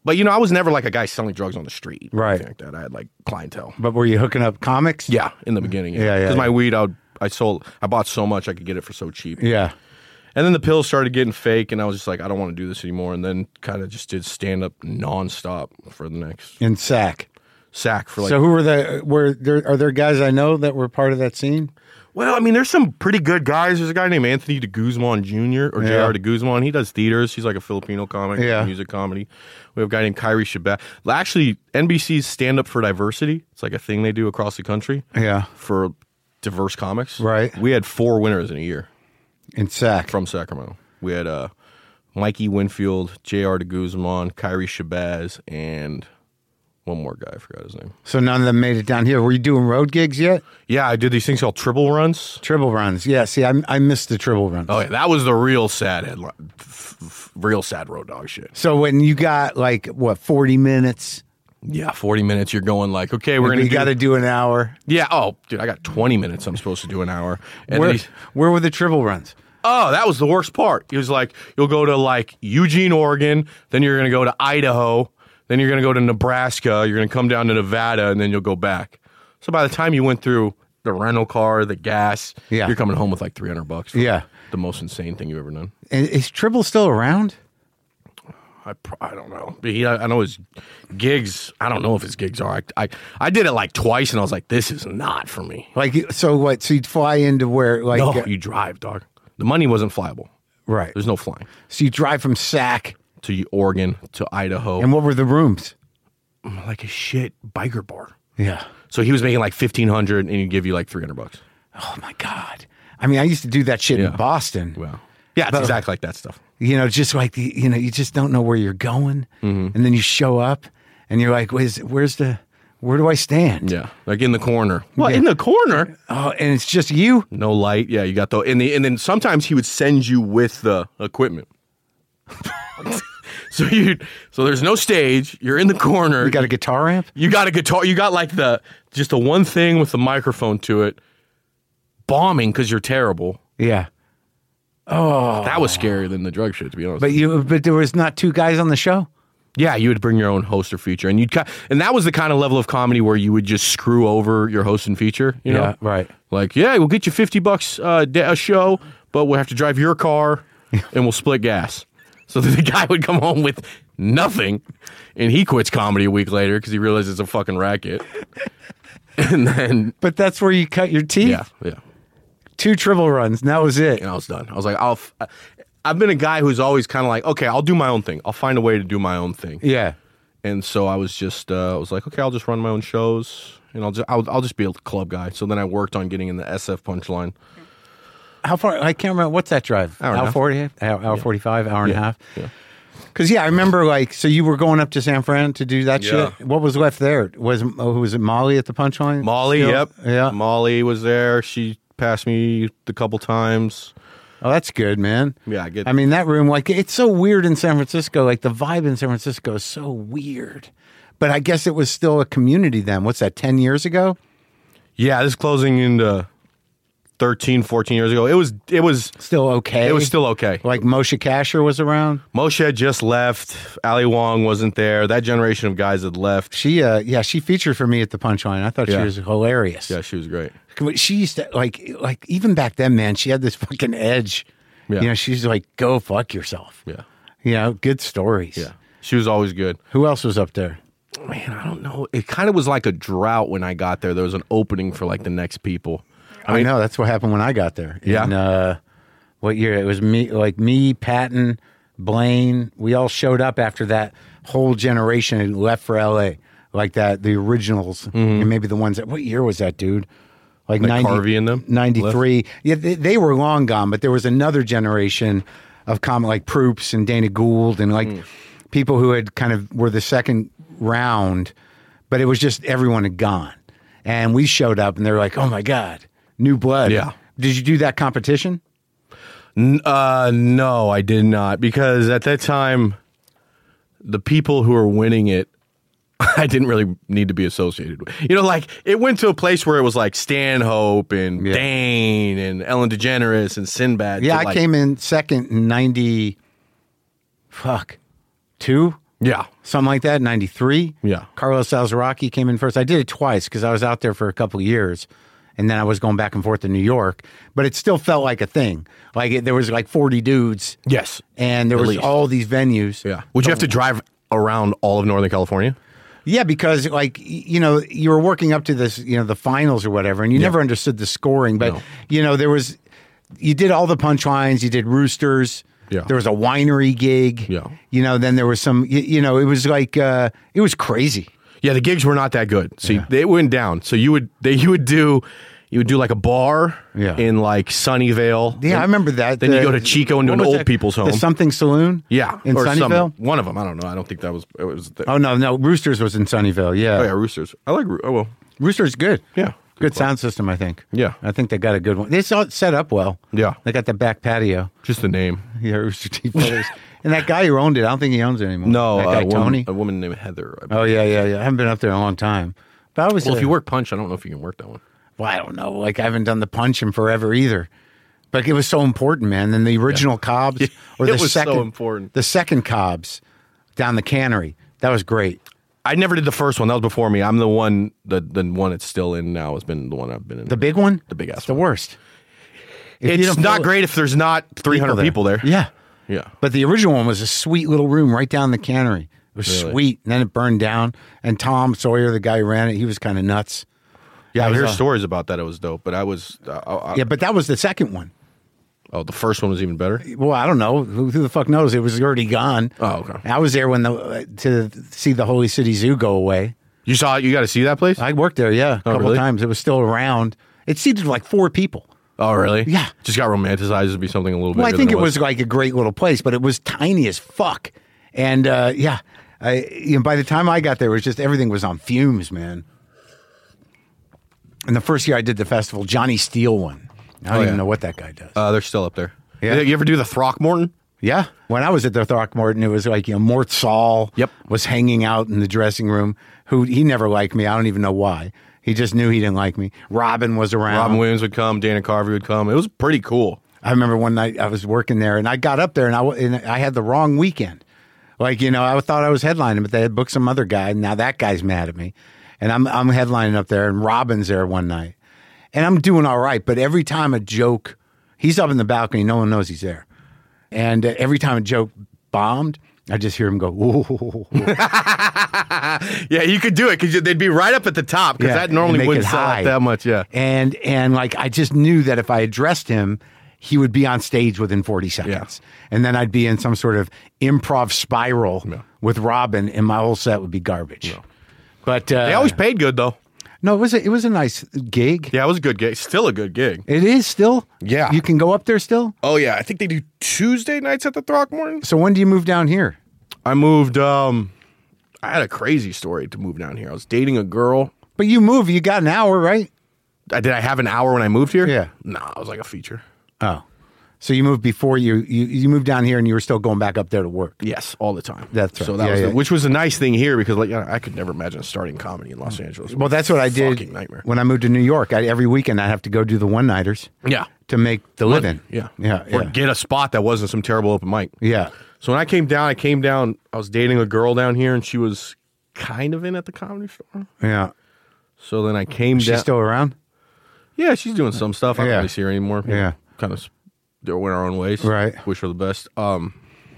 Speaker 2: But, you know, I was never like a guy selling drugs on the street. or
Speaker 1: Right.
Speaker 2: anything Like that. I had like clientele.
Speaker 1: But were you hooking up comics?
Speaker 2: Yeah, in the beginning.
Speaker 1: Yeah, yeah,
Speaker 2: Because
Speaker 1: yeah.
Speaker 2: my weed, I, would, I sold, I bought so much I could get it for so cheap.
Speaker 1: Yeah.
Speaker 2: And then the pills started getting fake, and I was just like, I don't want to do this anymore. And then kind of just did stand up nonstop for the next
Speaker 1: In Sac.
Speaker 2: sack for like.
Speaker 1: So who were the were there are there guys I know that were part of that scene?
Speaker 2: Well, I mean, there's some pretty good guys. There's a guy named Anthony de Guzman Junior or
Speaker 1: Yeah.
Speaker 2: J R de Guzman. He does theaters. He's like a Filipino comic,
Speaker 1: Yeah.
Speaker 2: music comedy. We have a guy named Kyrie Shabbat. Actually, N B C's Stand Up for Diversity. It's like a thing they do across the country
Speaker 1: Yeah.
Speaker 2: for diverse comics.
Speaker 1: Right.
Speaker 2: We had four winners in a year
Speaker 1: In Sac.
Speaker 2: from Sacramento. We had uh, Mikey Winfield, J R de Guzman, Kyrie Shabazz, and one more guy. I forgot his name.
Speaker 1: So none of them made it down here. Were you doing road gigs yet?
Speaker 2: Yeah, I did these things called triple runs.
Speaker 1: Tribble runs. Yeah, see, I, I missed the tribble runs.
Speaker 2: Oh, yeah, that was the real sad headline. F- f- real sad road dog shit.
Speaker 1: So when you got like, what, forty minutes?
Speaker 2: Yeah, forty minutes. You're going like, okay, we're gonna.
Speaker 1: You
Speaker 2: do-
Speaker 1: got to do an hour.
Speaker 2: Yeah. Oh, dude, I got twenty minutes. I'm supposed to do an hour. And
Speaker 1: Where,
Speaker 2: then he's,
Speaker 1: where were the tribble runs?
Speaker 2: oh, that was the worst part. He was like, you'll go to like Eugene, Oregon, then you're gonna go to Idaho, then you're gonna go to Nebraska, you're gonna come down to Nevada, and then you'll go back. So by the time you went through the rental car, the gas,
Speaker 1: Yeah.
Speaker 2: you're coming home with like three hundred bucks. For
Speaker 1: Yeah.
Speaker 2: the most insane thing you've ever done.
Speaker 1: And is Tribble still around?
Speaker 2: I, pr- I don't know. But he, I know his gigs. I don't know if his gigs are. I, I I did it like twice, and I was like, this is not for me.
Speaker 1: Like, so what? So you'd fly into where, like,
Speaker 2: No,
Speaker 1: uh,
Speaker 2: you drive, dog. The money wasn't flyable.
Speaker 1: right.
Speaker 2: There's no flying
Speaker 1: So you drive from Sac,
Speaker 2: to Oregon to Idaho.
Speaker 1: and what were the rooms?
Speaker 2: like a shit biker bar.
Speaker 1: Yeah.
Speaker 2: So he was making like fifteen hundred, and he'd give you like three hundred bucks.
Speaker 1: Oh my God. I mean, I used to do that shit
Speaker 2: Yeah.
Speaker 1: in Boston.
Speaker 2: Wow. Yeah, it's
Speaker 1: But-
Speaker 2: exactly like that stuff.
Speaker 1: You know, just like the, you know, you just don't know where you're going,
Speaker 2: Mm-hmm.
Speaker 1: and then you show up, and you're like, "Where's, where's the, where do I stand?"
Speaker 2: Yeah, like in the corner. What
Speaker 1: Yeah.
Speaker 2: in the corner?
Speaker 1: Oh, and it's just you.
Speaker 2: No light. Yeah, you got the and the and then sometimes he would send you with the equipment. so you so there's no stage. You're in the corner.
Speaker 1: You got a guitar amp.
Speaker 2: You got a guitar. You got like the just the one thing with the microphone to it. Bombing because you're terrible.
Speaker 1: Yeah. Oh,
Speaker 2: That was scarier than the drug shit, to be honest.
Speaker 1: but you, but there was not two guys on the show.
Speaker 2: yeah, you would bring your own host or feature, and you'd ki- and that was the kind of level of comedy where you would just screw over your host and feature. You know,
Speaker 1: Yeah, right.
Speaker 2: Like, yeah, we'll get you fifty bucks uh, da- a show, but we'll have to drive your car, and we'll split gas. So the guy would come home with nothing, and he quits comedy a week later because he realizes it's a fucking racket. And then,
Speaker 1: But that's where you cut your teeth.
Speaker 2: yeah, yeah.
Speaker 1: Two Tribble runs, and that was it.
Speaker 2: And I was done. I was like, I'll. F- I've been a guy who's always kind of like, okay, I'll do my own thing. I'll find a way to do my own thing.
Speaker 1: Yeah.
Speaker 2: And so I was just, uh, I was like, okay, I'll just run my own shows, and I'll just, I'll, I'll just be a club guy. So then I worked on getting in the S F Punchline.
Speaker 1: How far? I can't remember. What's that drive?
Speaker 2: Hour and a
Speaker 1: hour
Speaker 2: half.
Speaker 1: forty, hour, hour forty-five, hour and a
Speaker 2: Yeah,
Speaker 1: half.
Speaker 2: yeah.
Speaker 1: Because yeah, I remember like so you were going up to San Fran to do that
Speaker 2: Yeah.
Speaker 1: shit. What was left there? Was oh, was it Molly at the Punchline?
Speaker 2: Molly,
Speaker 1: Still?
Speaker 2: yep,
Speaker 1: Yeah.
Speaker 2: Molly was there. She passed me a couple times.
Speaker 1: Oh, that's good, man.
Speaker 2: Yeah, I get.
Speaker 1: I mean, that room, like, it's so weird in San Francisco. Like, the vibe in San Francisco is so weird. But I guess it was still a community then. What's that, ten years ago?
Speaker 2: yeah, this is closing into thirteen, fourteen years ago. It was, it was,
Speaker 1: Still okay?
Speaker 2: it was still okay.
Speaker 1: Like, Moshe Kasher was around?
Speaker 2: Moshe had just left. Ali Wong wasn't there. That generation of guys had left.
Speaker 1: She, uh, yeah, she featured for me at the Punchline. I thought
Speaker 2: Yeah.
Speaker 1: she was hilarious.
Speaker 2: Yeah, she was great.
Speaker 1: She used to, like, like even back then, man, she had this fucking edge.
Speaker 2: Yeah.
Speaker 1: You know, she's like, go fuck yourself.
Speaker 2: Yeah,
Speaker 1: You know, good stories.
Speaker 2: yeah. She was always good.
Speaker 1: Who else was up there?
Speaker 2: Man, I don't know. It kind of was like a drought when I got there. There was an opening for like the next people.
Speaker 1: I, know that's what happened when I got there.
Speaker 2: Yeah.
Speaker 1: In, uh, what year? It was me, like me, Patton, Blaine. We all showed up after that whole generation had left for L A. Like that, the originals, and maybe the ones that. What year was that, dude? Like,
Speaker 2: Like
Speaker 1: ninety,
Speaker 2: Harvey and them?
Speaker 1: ninety-three. Yeah, they, they were long gone, but there was another generation of comic like Proops and Dana Gould and like people who had kind of were the second round, but it was just everyone had gone, and we showed up and they were like, "Oh my god, new blood!"
Speaker 2: Yeah.
Speaker 1: Did you do that competition?
Speaker 2: N- Uh, no, I did not, because at that time, the people who were winning it, I didn't really need to be associated with. You know, like, it went to a place where it was like Stanhope and
Speaker 1: Yeah.
Speaker 2: Dane and Ellen DeGeneres and Sinbad.
Speaker 1: Yeah,
Speaker 2: to,
Speaker 1: I
Speaker 2: like-
Speaker 1: came in second in ninety. Fuck, two.
Speaker 2: Yeah.
Speaker 1: something like that, ninety-three.
Speaker 2: Yeah.
Speaker 1: Carlos Alzaraki came in first. I did it twice because I was out there for a couple of years, and then I was going back and forth to New York. But it still felt like a thing. Like it, there was like forty dudes.
Speaker 2: Yes.
Speaker 1: And there
Speaker 2: At
Speaker 1: was
Speaker 2: least.
Speaker 1: all these venues.
Speaker 2: Yeah. Would you have to drive around all of Northern California?
Speaker 1: Yeah, because like y- you know, you were working up to this, you know, the finals or whatever, and you never understood the scoring. But
Speaker 2: No.
Speaker 1: you know, there was, you did all the punchlines. You did Roosters.
Speaker 2: Yeah.
Speaker 1: There was a winery gig.
Speaker 2: Yeah.
Speaker 1: You know, then there was some. You, you know, it was like uh, it was crazy.
Speaker 2: Yeah, the gigs were not that good. So they went down. So you would they you would do you would do like a bar
Speaker 1: Yeah.
Speaker 2: in like Sunnyvale.
Speaker 1: Yeah,
Speaker 2: And
Speaker 1: I remember that.
Speaker 2: Then
Speaker 1: The-
Speaker 2: you go to Chico and do
Speaker 1: what
Speaker 2: an
Speaker 1: was
Speaker 2: old
Speaker 1: that?
Speaker 2: people's home.
Speaker 1: The Something Saloon.
Speaker 2: Yeah,
Speaker 1: in
Speaker 2: or
Speaker 1: Sunnyvale.
Speaker 2: some, one of them. I don't know. I don't think that was it was. The,
Speaker 1: Oh no, no, Roosters was in Sunnyvale. Yeah,
Speaker 2: oh yeah, Roosters. I like. Roo- Oh well.
Speaker 1: Roosters good.
Speaker 2: Yeah.
Speaker 1: Good sound system, I think.
Speaker 2: Yeah.
Speaker 1: I think they got a good one. They saw it set up well.
Speaker 2: Yeah.
Speaker 1: They got the back patio.
Speaker 2: Just the name.
Speaker 1: Yeah, Rooster Teeth Brothers. And that guy who owned it, I don't think he owns it anymore.
Speaker 2: No,
Speaker 1: that guy
Speaker 2: a woman,
Speaker 1: Tony.
Speaker 2: a woman named Heather. I
Speaker 1: Oh yeah, yeah, yeah. I haven't been up there in a long time. But I was.
Speaker 2: well,
Speaker 1: uh,
Speaker 2: if you work punch, I don't know if you can work that one.
Speaker 1: well, I don't know. Like I haven't done the punch in forever either. But it was so important, man. And the original Cobbs, or
Speaker 2: It
Speaker 1: the
Speaker 2: was so
Speaker 1: second,
Speaker 2: important.
Speaker 1: the second Cobbs down the cannery. That was great.
Speaker 2: I never did the first one. That was before me. I'm the one. The the one it's still in now has been the one I've been in.
Speaker 1: The big one,
Speaker 2: The big ass
Speaker 1: It's the
Speaker 2: one.
Speaker 1: worst. If you
Speaker 2: It's
Speaker 1: don't
Speaker 2: not
Speaker 1: fill-
Speaker 2: great if there's not three hundred people there.
Speaker 1: Yeah.
Speaker 2: Yeah.
Speaker 1: But the original one was a sweet little room right down the cannery. It was
Speaker 2: Really?
Speaker 1: sweet. And then it burned down. And Tom Sawyer, the guy who ran it, he was kind of nuts.
Speaker 2: Yeah, I
Speaker 1: was,
Speaker 2: hear
Speaker 1: uh,
Speaker 2: stories about that. It was dope, but I was. Uh, I,
Speaker 1: Yeah, but that was the second one.
Speaker 2: Oh, the first one was even better.
Speaker 1: Well, I don't know. Who, who the fuck knows? It was already gone.
Speaker 2: Oh, okay.
Speaker 1: I was there when the uh, to see the Holy City Zoo go away.
Speaker 2: You saw it. You got to see that place.
Speaker 1: I worked there, yeah, a couple
Speaker 2: really?
Speaker 1: times. It was still around. It seated like four people.
Speaker 2: Oh, really?
Speaker 1: Yeah.
Speaker 2: Just got romanticized to be something a little bit.
Speaker 1: Well, I think it was like a great little place, but it was tiny as fuck. And uh, yeah, I, you know, by the time I got there, it was just everything was on fumes, man. And the first year I did the festival, Johnny Steele won. I don't
Speaker 2: Oh,
Speaker 1: even
Speaker 2: yeah.
Speaker 1: know what that guy does.
Speaker 2: Uh, they're still up there.
Speaker 1: Yeah.
Speaker 2: You ever do the Throckmorton?
Speaker 1: Yeah. When I was at the Throckmorton, it was like, you know, Mort Saul
Speaker 2: Yep.
Speaker 1: was hanging out in the dressing room, who he never liked me. I don't even know why. He just knew he didn't like me. Robin was around.
Speaker 2: Robin Williams would come. Dana Carvey would come. It was pretty cool.
Speaker 1: I remember one night I was working there and I got up there and I, w- and I had the wrong weekend. Like, you know, I thought I was headlining, but they had booked some other guy. And now that guy's mad at me. And I'm, I'm headlining up there and Robin's there one night. And I'm doing all right. But every time a joke, he's up in the balcony, no one knows he's there. And uh, every time a joke bombed, I just hear him go, ooh.
Speaker 2: Yeah, you could do it because they'd be right up at the top because
Speaker 1: Yeah,
Speaker 2: that
Speaker 1: and
Speaker 2: normally
Speaker 1: they
Speaker 2: wouldn't
Speaker 1: could
Speaker 2: sell out
Speaker 1: hide.
Speaker 2: that much. Yeah.
Speaker 1: And and like I just knew that if I addressed him, he would be on stage within forty seconds. And then I'd be in some sort of improv spiral
Speaker 2: Yeah.
Speaker 1: with Robin, and my whole set would be garbage. But uh,
Speaker 2: They always paid good though.
Speaker 1: no, it was a, it was a nice gig.
Speaker 2: Yeah, it was a good gig. Still a good gig.
Speaker 1: It is still.
Speaker 2: Yeah.
Speaker 1: You can go up there still.
Speaker 2: Oh yeah, I think they do Tuesday nights at the Throckmorton.
Speaker 1: So when do you move down here?
Speaker 2: I moved. Um, I had a crazy story to move down here. I was dating a girl.
Speaker 1: But you move, you got an hour, right?
Speaker 2: I, did I have an hour when I moved here?
Speaker 1: Yeah.
Speaker 2: No, it was like a feature.
Speaker 1: Oh. So you moved before you, you you moved down here and you were still going back up there to work.
Speaker 2: Yes, all the time.
Speaker 1: That's right.
Speaker 2: So that
Speaker 1: Yeah,
Speaker 2: was,
Speaker 1: yeah.
Speaker 2: The, which was a nice thing here because, like, yeah, I could never imagine starting comedy in Los Angeles.
Speaker 1: Well, that's what I did
Speaker 2: Fucking nightmare.
Speaker 1: when I moved to New York. I, every weekend I'd have to go do the one-nighters
Speaker 2: Yeah,
Speaker 1: to make the living.
Speaker 2: yeah,
Speaker 1: Yeah,
Speaker 2: Or
Speaker 1: yeah.
Speaker 2: get a spot that wasn't some terrible open mic.
Speaker 1: Yeah.
Speaker 2: So when I came down, I came down. I was dating a girl down here, and she was kind of in at the comedy store.
Speaker 1: Yeah.
Speaker 2: So then I came
Speaker 1: She's
Speaker 2: down.
Speaker 1: still around?
Speaker 2: Yeah, she's doing some stuff. I don't
Speaker 1: Yeah.
Speaker 2: really see her anymore.
Speaker 1: Yeah.
Speaker 2: Kind of they went our own ways.
Speaker 1: Right.
Speaker 2: Wish her the best. Um,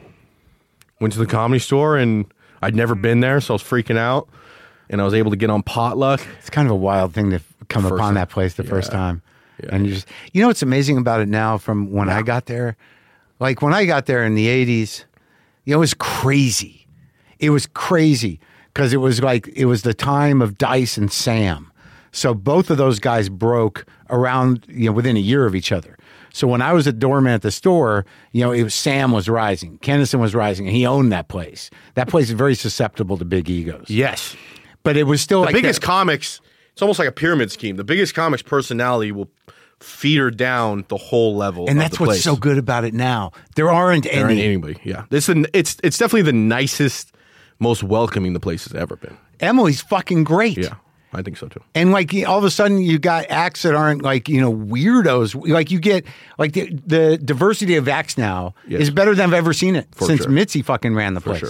Speaker 2: went to the comedy store and I'd never been there, so I was freaking out. And I was able to get on Potluck.
Speaker 1: It's kind of a wild thing to f- come
Speaker 2: First
Speaker 1: upon
Speaker 2: time.
Speaker 1: that place the first
Speaker 2: Yeah.
Speaker 1: time.
Speaker 2: Yeah.
Speaker 1: And you just, you know what's amazing about it now from when I got there? Like when I got there in the eighties, you know, it was crazy. It was crazy because it was like, it was the time of Dice and Sam. So both of those guys broke around, you know, within a year of each other. So when I was a doorman at the store, you know, it was Sam was rising, Kennison was rising, and he owned that place. That place is very susceptible to big egos.
Speaker 2: Yes.
Speaker 1: But it was still
Speaker 2: The
Speaker 1: like
Speaker 2: biggest
Speaker 1: that-
Speaker 2: comics, it's almost like a pyramid scheme. The biggest comics personality will feeder down the whole level
Speaker 1: and
Speaker 2: of
Speaker 1: that's
Speaker 2: the
Speaker 1: what's
Speaker 2: place.
Speaker 1: so good about it now. There aren't
Speaker 2: There
Speaker 1: any.
Speaker 2: ain't anybody. Yeah. It's, the, it's, it's definitely the nicest, most welcoming the place has ever been.
Speaker 1: Emily's fucking great.
Speaker 2: Yeah. I think so too.
Speaker 1: And like all of a sudden you got acts that aren't like, you know, weirdos. Like you get like the, the diversity of acts now
Speaker 2: Yes.
Speaker 1: is better than I've ever seen it
Speaker 2: For
Speaker 1: since
Speaker 2: sure.
Speaker 1: Mitzi fucking ran the
Speaker 2: For
Speaker 1: place.
Speaker 2: sure.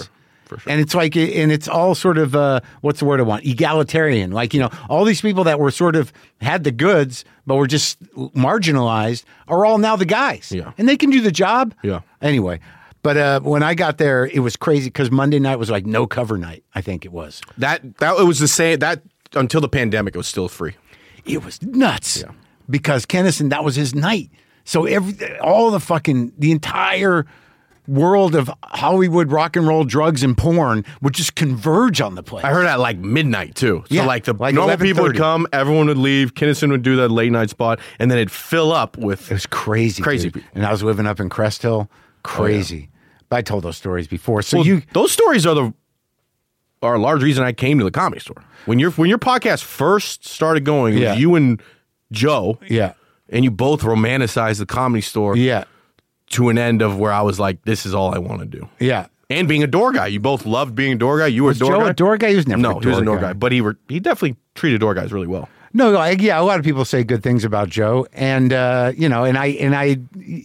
Speaker 2: For sure.
Speaker 1: And it's like, and it's all sort of, uh, what's the word I want? Egalitarian. Like, you know, all these people that were sort of had the goods, but were just marginalized are all now the guys.
Speaker 2: Yeah.
Speaker 1: And they can do the job.
Speaker 2: Yeah.
Speaker 1: Anyway. But uh, when I got there, it was crazy because Monday night was like no cover night. I think it was.
Speaker 2: That, that it was the same, that until the pandemic, it was still free.
Speaker 1: It was nuts.
Speaker 2: Yeah.
Speaker 1: Because Kennison, that was his night. So every, all the fucking, the entire world of Hollywood rock and roll, drugs, and porn would just converge on the place.
Speaker 2: I heard at like midnight too. So
Speaker 1: Yeah,
Speaker 2: like the
Speaker 1: like
Speaker 2: normal people would
Speaker 1: eleven thirty.
Speaker 2: come, everyone would leave, Kinnison would do that late night spot, and then it'd fill up with
Speaker 1: It was crazy.
Speaker 2: Crazy
Speaker 1: dude.
Speaker 2: people.
Speaker 1: And I was living up in Crest Hill. Crazy. But I told those stories before. So
Speaker 2: Well,
Speaker 1: you,
Speaker 2: those stories are the are a large reason I came to the Comedy Store. When your when your podcast first started going, it was
Speaker 1: Yeah.
Speaker 2: you and Joe,
Speaker 1: yeah,
Speaker 2: and you both romanticized the Comedy Store
Speaker 1: yeah,
Speaker 2: to an end of where I was like, this is all I want to do.
Speaker 1: yeah.
Speaker 2: And being a door guy, you both loved being a door guy. You were
Speaker 1: Was
Speaker 2: a door
Speaker 1: Joe
Speaker 2: guy.
Speaker 1: a door guy? He was never
Speaker 2: no,
Speaker 1: a
Speaker 2: he was a
Speaker 1: door
Speaker 2: door
Speaker 1: guy.
Speaker 2: guy, but he were, he definitely treated door guys really well.
Speaker 1: No, like, yeah, a lot of people say good things about Joe, and uh, you know, and I and I,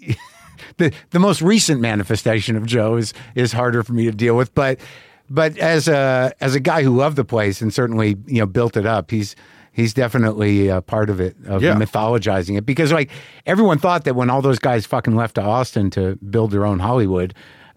Speaker 1: the the most recent manifestation of Joe is is harder for me to deal with, but but as a as a guy who loved the place and certainly you know built it up, he's he's definitely a part of it, of
Speaker 2: Yeah.
Speaker 1: mythologizing it, because like everyone thought that when all those guys fucking left to Austin to build their own Hollywood,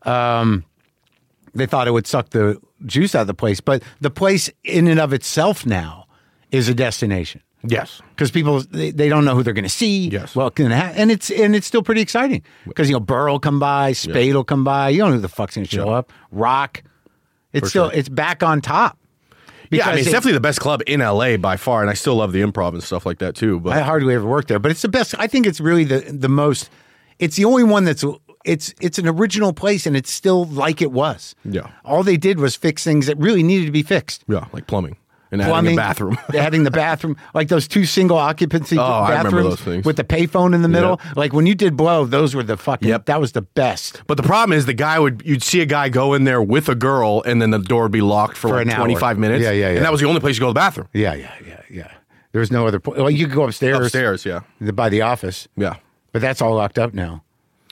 Speaker 1: um, they thought it would suck the juice out of the place, but the place in and of itself now is a destination.
Speaker 2: Yes.
Speaker 1: Because people they, they don't know who they're going to see.
Speaker 2: Yes.
Speaker 1: Well, can ha- and it's and it's still pretty exciting because you know Burl will come by, Spade will come by. You don't know who the fuck's going to show
Speaker 2: Yeah.
Speaker 1: up. Rock, it's
Speaker 2: For
Speaker 1: still
Speaker 2: sure.
Speaker 1: it's back on top.
Speaker 2: Yeah, I mean, it's
Speaker 1: it-
Speaker 2: definitely the best club in L A by far, and I still love the Improv and stuff like that too. But
Speaker 1: I hardly ever worked there, but it's the best. I think it's really the the most. It's the only one that's it's it's an original place, and it's still like it was.
Speaker 2: Yeah.
Speaker 1: All they did was fix things that really needed to be fixed.
Speaker 2: yeah, like plumbing and
Speaker 1: Plumbing,
Speaker 2: adding a bathroom.
Speaker 1: adding the bathroom, like those two single occupancy
Speaker 2: Oh, I remember
Speaker 1: bathrooms
Speaker 2: those things.
Speaker 1: with the payphone in the middle.
Speaker 2: Yep.
Speaker 1: Like when you did Blow, those were the fucking.
Speaker 2: Yep.
Speaker 1: That was the best.
Speaker 2: But the problem is the guy would you'd see a guy go in there with a girl and then the door would be locked for,
Speaker 1: For
Speaker 2: like
Speaker 1: an hour.
Speaker 2: twenty-five minutes.
Speaker 1: Yeah, yeah, yeah.
Speaker 2: And that was the only place you go to the bathroom.
Speaker 1: Yeah, yeah, yeah, yeah. There was no other point. Well, you could go upstairs,
Speaker 2: Upstairs, yeah.
Speaker 1: by the office,
Speaker 2: Yeah.
Speaker 1: but that's all locked up now.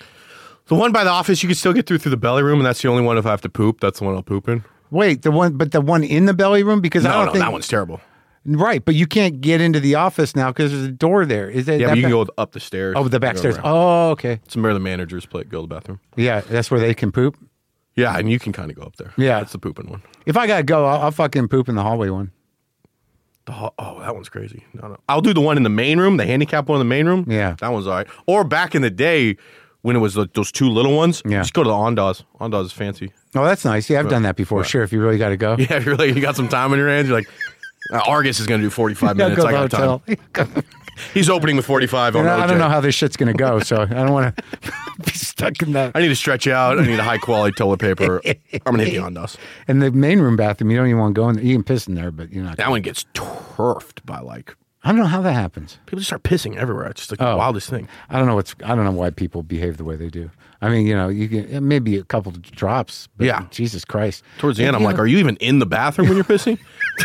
Speaker 2: The one by the office you can still get through through the belly room, and that's the only one if I have to poop. That's the one I'll poop in.
Speaker 1: Wait, the one, but the one in the belly room because I
Speaker 2: No,
Speaker 1: don't
Speaker 2: no,
Speaker 1: think
Speaker 2: that one's terrible.
Speaker 1: right. But you can't get into the office now because there's a door there. Is that
Speaker 2: Yeah,
Speaker 1: that
Speaker 2: but you can
Speaker 1: ba-
Speaker 2: go up the stairs.
Speaker 1: Oh, the
Speaker 2: Go
Speaker 1: back stairs.
Speaker 2: around.
Speaker 1: Oh, okay.
Speaker 2: It's where the managers play, go to the bathroom.
Speaker 1: Yeah, that's where they can poop.
Speaker 2: Yeah, and you can kind of go up there.
Speaker 1: Yeah.
Speaker 2: That's the pooping one.
Speaker 1: If I gotta go, I'll, I'll fucking poop in the hallway one.
Speaker 2: The ho- oh, that one's crazy. No, no. I'll do the one in the main room, the handicap one in the main room.
Speaker 1: Yeah.
Speaker 2: That one's all right. Or back in the day when it was like those two little ones,
Speaker 1: Yeah.
Speaker 2: just go to the Ondas. Ondas is fancy.
Speaker 1: Oh, that's nice. Yeah, I've done that before. Sure, if you really got to go.
Speaker 2: Yeah, if you're like, you got some time on your hands, you're like, uh, Argus is going to do forty-five
Speaker 1: Yeah,
Speaker 2: minutes.
Speaker 1: go
Speaker 2: I
Speaker 1: to the
Speaker 2: got time.
Speaker 1: hotel.
Speaker 2: He's opening with forty-five on
Speaker 1: And I I
Speaker 2: O J.
Speaker 1: don't know how this shit's gonna go, so I don't want to be stuck in that.
Speaker 2: I need to stretch out. I need a high quality toilet paper. I'm going to hit the Ondas.
Speaker 1: In the main room bathroom, you don't even want to go in there. You can piss in there, but you're not.
Speaker 2: That one gets turfed by like,
Speaker 1: I don't know how that happens.
Speaker 2: people just start pissing everywhere. It's just like
Speaker 1: Oh.
Speaker 2: the wildest thing.
Speaker 1: I don't know what's. I don't know why people behave the way they do. I mean, you know, you can maybe a couple of drops. But
Speaker 2: Yeah.
Speaker 1: Jesus Christ.
Speaker 2: Towards the end, I'm
Speaker 1: You
Speaker 2: like,
Speaker 1: know,
Speaker 2: are you even in the bathroom when you're pissing?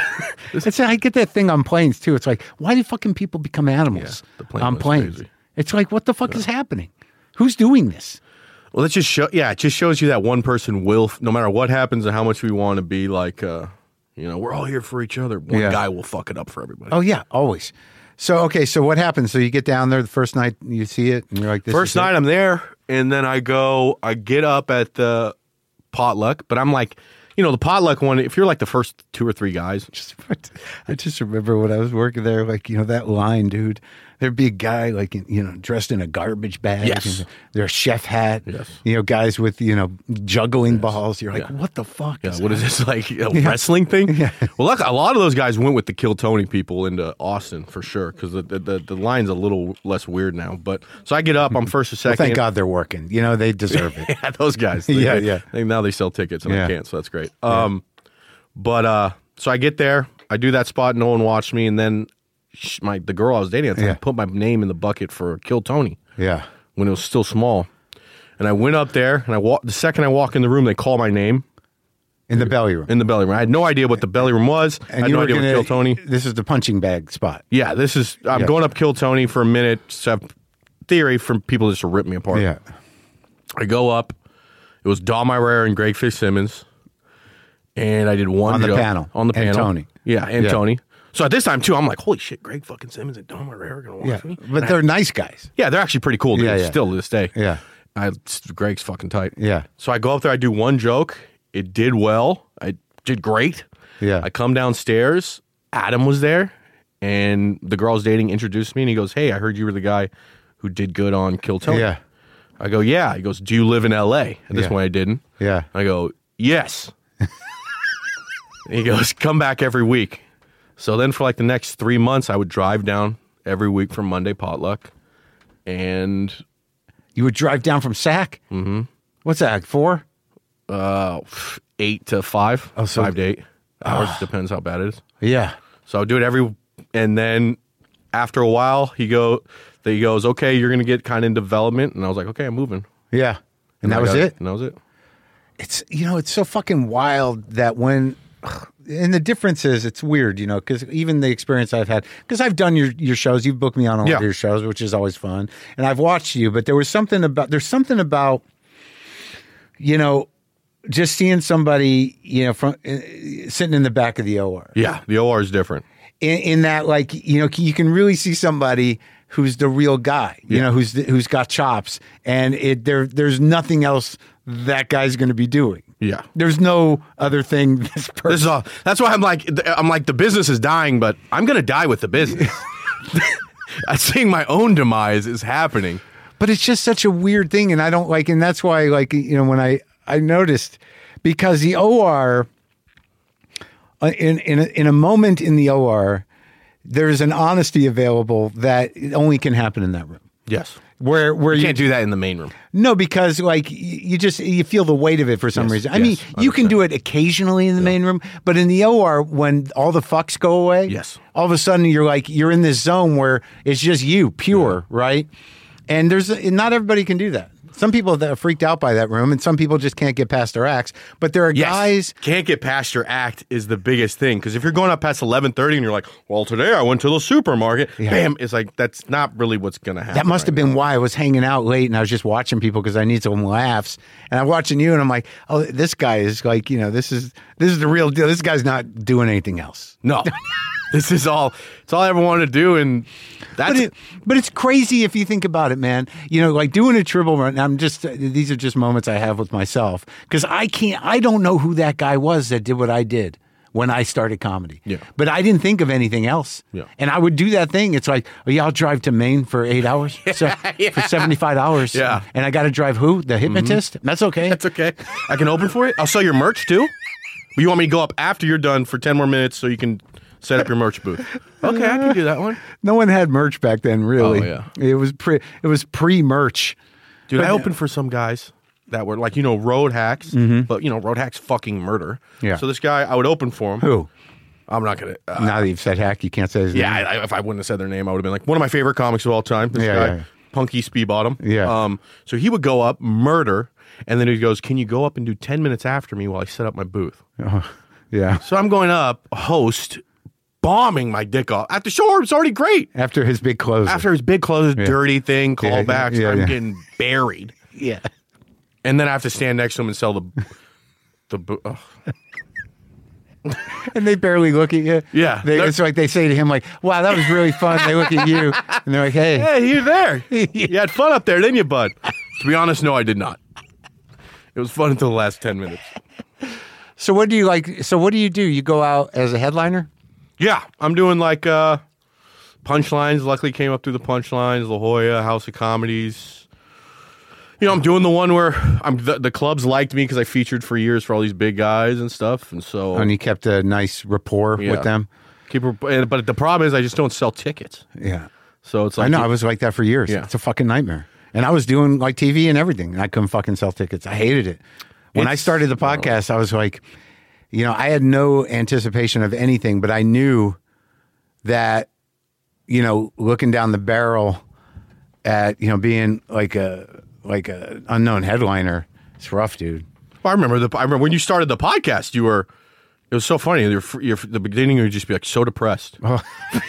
Speaker 1: It's, I get that thing on planes too. It's like, why do fucking people become animals
Speaker 2: Yeah, the plane
Speaker 1: on
Speaker 2: was
Speaker 1: planes?
Speaker 2: crazy.
Speaker 1: It's like, what the fuck is happening? Who's doing this?
Speaker 2: Well, that just show. Yeah, it just shows you that one person will, no matter what happens and how much we want to be like, uh, you know, we're all here for each other. One
Speaker 1: Yeah.
Speaker 2: guy will fuck it up for everybody.
Speaker 1: Oh yeah, always. So okay, so what happens? So you get down there the first night, you see it, and you're like, this
Speaker 2: First
Speaker 1: is it?
Speaker 2: night I'm there, and then I go, I get up at the potluck, but I'm like, you know, the potluck one, if you're like the first two or three guys,
Speaker 1: Just- I just remember when I was working there, like, you know, that line, dude. There'd be a guy, like, in- you know, dressed in a garbage bag.
Speaker 2: Yes.
Speaker 1: And their chef hat.
Speaker 2: Yes.
Speaker 1: You know, guys with, you know, juggling balls. You're like,
Speaker 2: Yeah.
Speaker 1: what the fuck?
Speaker 2: yeah,
Speaker 1: is
Speaker 2: what is
Speaker 1: that?
Speaker 2: this, like a wrestling thing?
Speaker 1: Yeah.
Speaker 2: Well, look, a lot of those guys went with the Kill Tony people into Austin for sure, because the, the, the, the line's a little less weird now. But so I get up, I'm first or
Speaker 1: Well,
Speaker 2: second.
Speaker 1: thank God they're working. You know, they deserve it.
Speaker 2: Yeah, those guys. They-
Speaker 1: Yeah,
Speaker 2: they-
Speaker 1: yeah.
Speaker 2: they- now they sell tickets and
Speaker 1: Yeah.
Speaker 2: I can't, so that's great. Um, but uh, so I get there, I do that spot, no one watched me, and then sh- my the girl I was dating at the time
Speaker 1: Yeah.
Speaker 2: put my name in the bucket for Kill Tony
Speaker 1: Yeah.
Speaker 2: when it was still small, and I went up there, and I walk. The second I walk in the room, they call my name
Speaker 1: In the belly room.
Speaker 2: in the belly room. I had no idea what the belly room was. I had no idea what Kill Tony.
Speaker 1: This is the punching bag spot.
Speaker 2: Yeah, this is. I'm
Speaker 1: Yeah.
Speaker 2: going up Kill Tony for a minute. So theory for people just to rip me apart.
Speaker 1: Yeah.
Speaker 2: I go up. It was Dom Irera and Greg Fitzsimmons. and I did one
Speaker 1: On the
Speaker 2: joke
Speaker 1: panel.
Speaker 2: on the
Speaker 1: And
Speaker 2: panel.
Speaker 1: Tony.
Speaker 2: Yeah, and
Speaker 1: Yeah.
Speaker 2: Tony. So at this time too, I'm like, holy shit, Greg fucking Simmons and Don Herrera are gonna watch
Speaker 1: Yeah,
Speaker 2: me.
Speaker 1: but
Speaker 2: And
Speaker 1: they're
Speaker 2: I,
Speaker 1: nice guys.
Speaker 2: yeah, they're actually pretty cool dudes.
Speaker 1: Yeah, yeah.
Speaker 2: Still to this day.
Speaker 1: Yeah,
Speaker 2: I Greg's fucking tight.
Speaker 1: yeah,
Speaker 2: So I go up there, I do one joke. It did well. I did great.
Speaker 1: yeah.
Speaker 2: I come downstairs. Adam was there, and the girl I was dating introduced me, and he goes, "Hey, I heard you were the guy who did good on Kill Tony."
Speaker 1: Yeah.
Speaker 2: I go, "Yeah." He goes, "Do you live in L A?" At this
Speaker 1: Yeah.
Speaker 2: point, I didn't.
Speaker 1: Yeah.
Speaker 2: I go, "Yes." He goes, "Come back every week." So then for like the next three months, I would drive down every week for Monday potluck, and
Speaker 1: You would drive down from Sac? Mm-hmm. What's that, like four?
Speaker 2: uh, eight to five,
Speaker 1: Oh, so-
Speaker 2: five to eight hours depends how bad it is.
Speaker 1: Yeah.
Speaker 2: So I'll do it every, and then after a while, he go, he goes, "Okay, you're gonna get kind of in development," and I was like, "Okay, I'm moving."
Speaker 1: Yeah. And that
Speaker 2: I
Speaker 1: was
Speaker 2: got-
Speaker 1: it?
Speaker 2: And that was it.
Speaker 1: It's, you know, it's so fucking wild that when, and the difference is, it's weird, you know, because even the experience I've had, because I've done your, your shows, you've booked me on all
Speaker 2: Yeah.
Speaker 1: of your shows, which is always fun. And I've watched you, but there was something about, there's something about, you know, just seeing somebody, you know, from uh, sitting in the back of the O R.
Speaker 2: Yeah, the O R is different.
Speaker 1: In, in that, like, you know, you can really see somebody who's the real guy, you
Speaker 2: Yeah.
Speaker 1: know, who's the, who's got chops, and it there there's nothing else that guy's going to be doing.
Speaker 2: Yeah.
Speaker 1: There's no other thing this person.
Speaker 2: This is all. That's why I'm like, I'm like, the business is dying, but I'm gonna die with the business. I'm seeing my own demise is happening.
Speaker 1: But it's just such a weird thing, and I don't like, and that's why, like, you know, when I I noticed, because the O R, uh, in in a, in a moment in the O R, there's an honesty available that only can happen in that room.
Speaker 2: Yes.
Speaker 1: Where where
Speaker 2: You
Speaker 1: you
Speaker 2: can't do that in the main room.
Speaker 1: no, because like y- you just you feel the weight of it for some
Speaker 2: Yes,
Speaker 1: reason. I
Speaker 2: yes,
Speaker 1: mean, you can
Speaker 2: understand.
Speaker 1: do it occasionally in the main room, but in the O R, when all the fucks go away,
Speaker 2: Yes.
Speaker 1: all of a sudden you're like you're in this zone where it's just you, pure, right? And there's not everybody can do that. Some people that are freaked out by that room, and some people just can't get past their acts. But there are
Speaker 2: Yes.
Speaker 1: guys.
Speaker 2: Can't get past your act is the biggest thing. Because if you're going up past eleven thirty and you're like, well, today I went to the supermarket,
Speaker 1: Yeah.
Speaker 2: bam, it's like, that's not really what's going to happen.
Speaker 1: That must have
Speaker 2: right
Speaker 1: been why I was hanging out late and I was just watching people because I need some laughs. And I'm watching you and I'm like, oh, this guy is like, you know, this is this is the real deal. This guy's not doing anything else.
Speaker 2: now. No. This is all, it's all I ever wanted to do. And that's,
Speaker 1: But, it, but it's crazy if you think about it, man. You know, like doing a triple run. I'm just these are just moments I have with myself because I can't. I don't know who that guy was that did what I did when I started comedy.
Speaker 2: Yeah.
Speaker 1: But I didn't think of anything else.
Speaker 2: Yeah.
Speaker 1: And I would do that thing. It's like, oh yeah, I'll drive to Maine for eight hours, so, for seventy-five dollars.
Speaker 2: Yeah.
Speaker 1: And I got to drive who? The hypnotist? That's okay.
Speaker 2: that's okay. I can open for it. I'll sell your merch too. But you want me to go up after you're done for ten more minutes so you can set up your merch booth. Okay, I can do that one.
Speaker 1: No one had merch back then, really.
Speaker 2: Oh, yeah.
Speaker 1: It was pre. It was pre merch.
Speaker 2: Dude,
Speaker 1: But-
Speaker 2: I opened for some guys that were like, you know, road hacks, but you know, road hacks fucking murder.
Speaker 1: Mm-hmm. Yeah.
Speaker 2: So this guy, I would open for him.
Speaker 1: Who?
Speaker 2: I'm not gonna. Uh,
Speaker 1: Now that you've said hack, you can't say his
Speaker 2: yeah,
Speaker 1: name.
Speaker 2: I, I, if I wouldn't have said their name, I would have been like one of my favorite comics of all time. This
Speaker 1: Yeah,
Speaker 2: guy,
Speaker 1: yeah, yeah.
Speaker 2: Punky Speedbottom.
Speaker 1: Yeah.
Speaker 2: Um. So he would go up, murder, and then he goes, "Can you go up and do ten minutes after me while I set up my booth?"
Speaker 1: Oh, yeah.
Speaker 2: So I'm going up, host, bombing my dick off. At the show, it's already great.
Speaker 1: After his big close.
Speaker 2: After his big close, dirty thing,
Speaker 1: Yeah,
Speaker 2: callbacks,
Speaker 1: yeah,
Speaker 2: I'm
Speaker 1: yeah.
Speaker 2: getting buried.
Speaker 1: yeah.
Speaker 2: And then I have to stand next to him and sell the the. bo- ugh.
Speaker 1: And they barely look at you.
Speaker 2: Yeah.
Speaker 1: They, it's like they say to him, like, wow, that was really fun. They look at you and they're like, hey.
Speaker 2: Hey, you're there. You had fun up there, didn't you, bud? To be honest, no, I did not. It was fun until the last ten minutes.
Speaker 1: So what do you like? So what do you do? You go out as a headliner?
Speaker 2: Yeah, I'm doing like uh, punchlines. Luckily, came up through the punchlines. La Jolla, House of Comedies. You know, I'm doing the one where I'm the, the clubs liked me because I featured for years for all these big guys and stuff, and so
Speaker 1: And you kept a nice rapport
Speaker 2: Yeah.
Speaker 1: with them?
Speaker 2: keep. But the problem is, I just don't sell tickets.
Speaker 1: Yeah.
Speaker 2: So it's like
Speaker 1: I know. I was like that for years.
Speaker 2: Yeah.
Speaker 1: It's a fucking nightmare. And I was doing like T V and everything. And I couldn't fucking sell tickets. I hated it. When I
Speaker 2: It's-
Speaker 1: started the podcast, I was like, you know, I had no anticipation of anything, but I knew that, you know, looking down the barrel at, you know, being like a like a unknown headliner, it's rough, dude.
Speaker 2: I remember the. I remember when you started the podcast. You were. It was so funny. You're, you're, the beginning, you would just be like so depressed.
Speaker 1: Oh.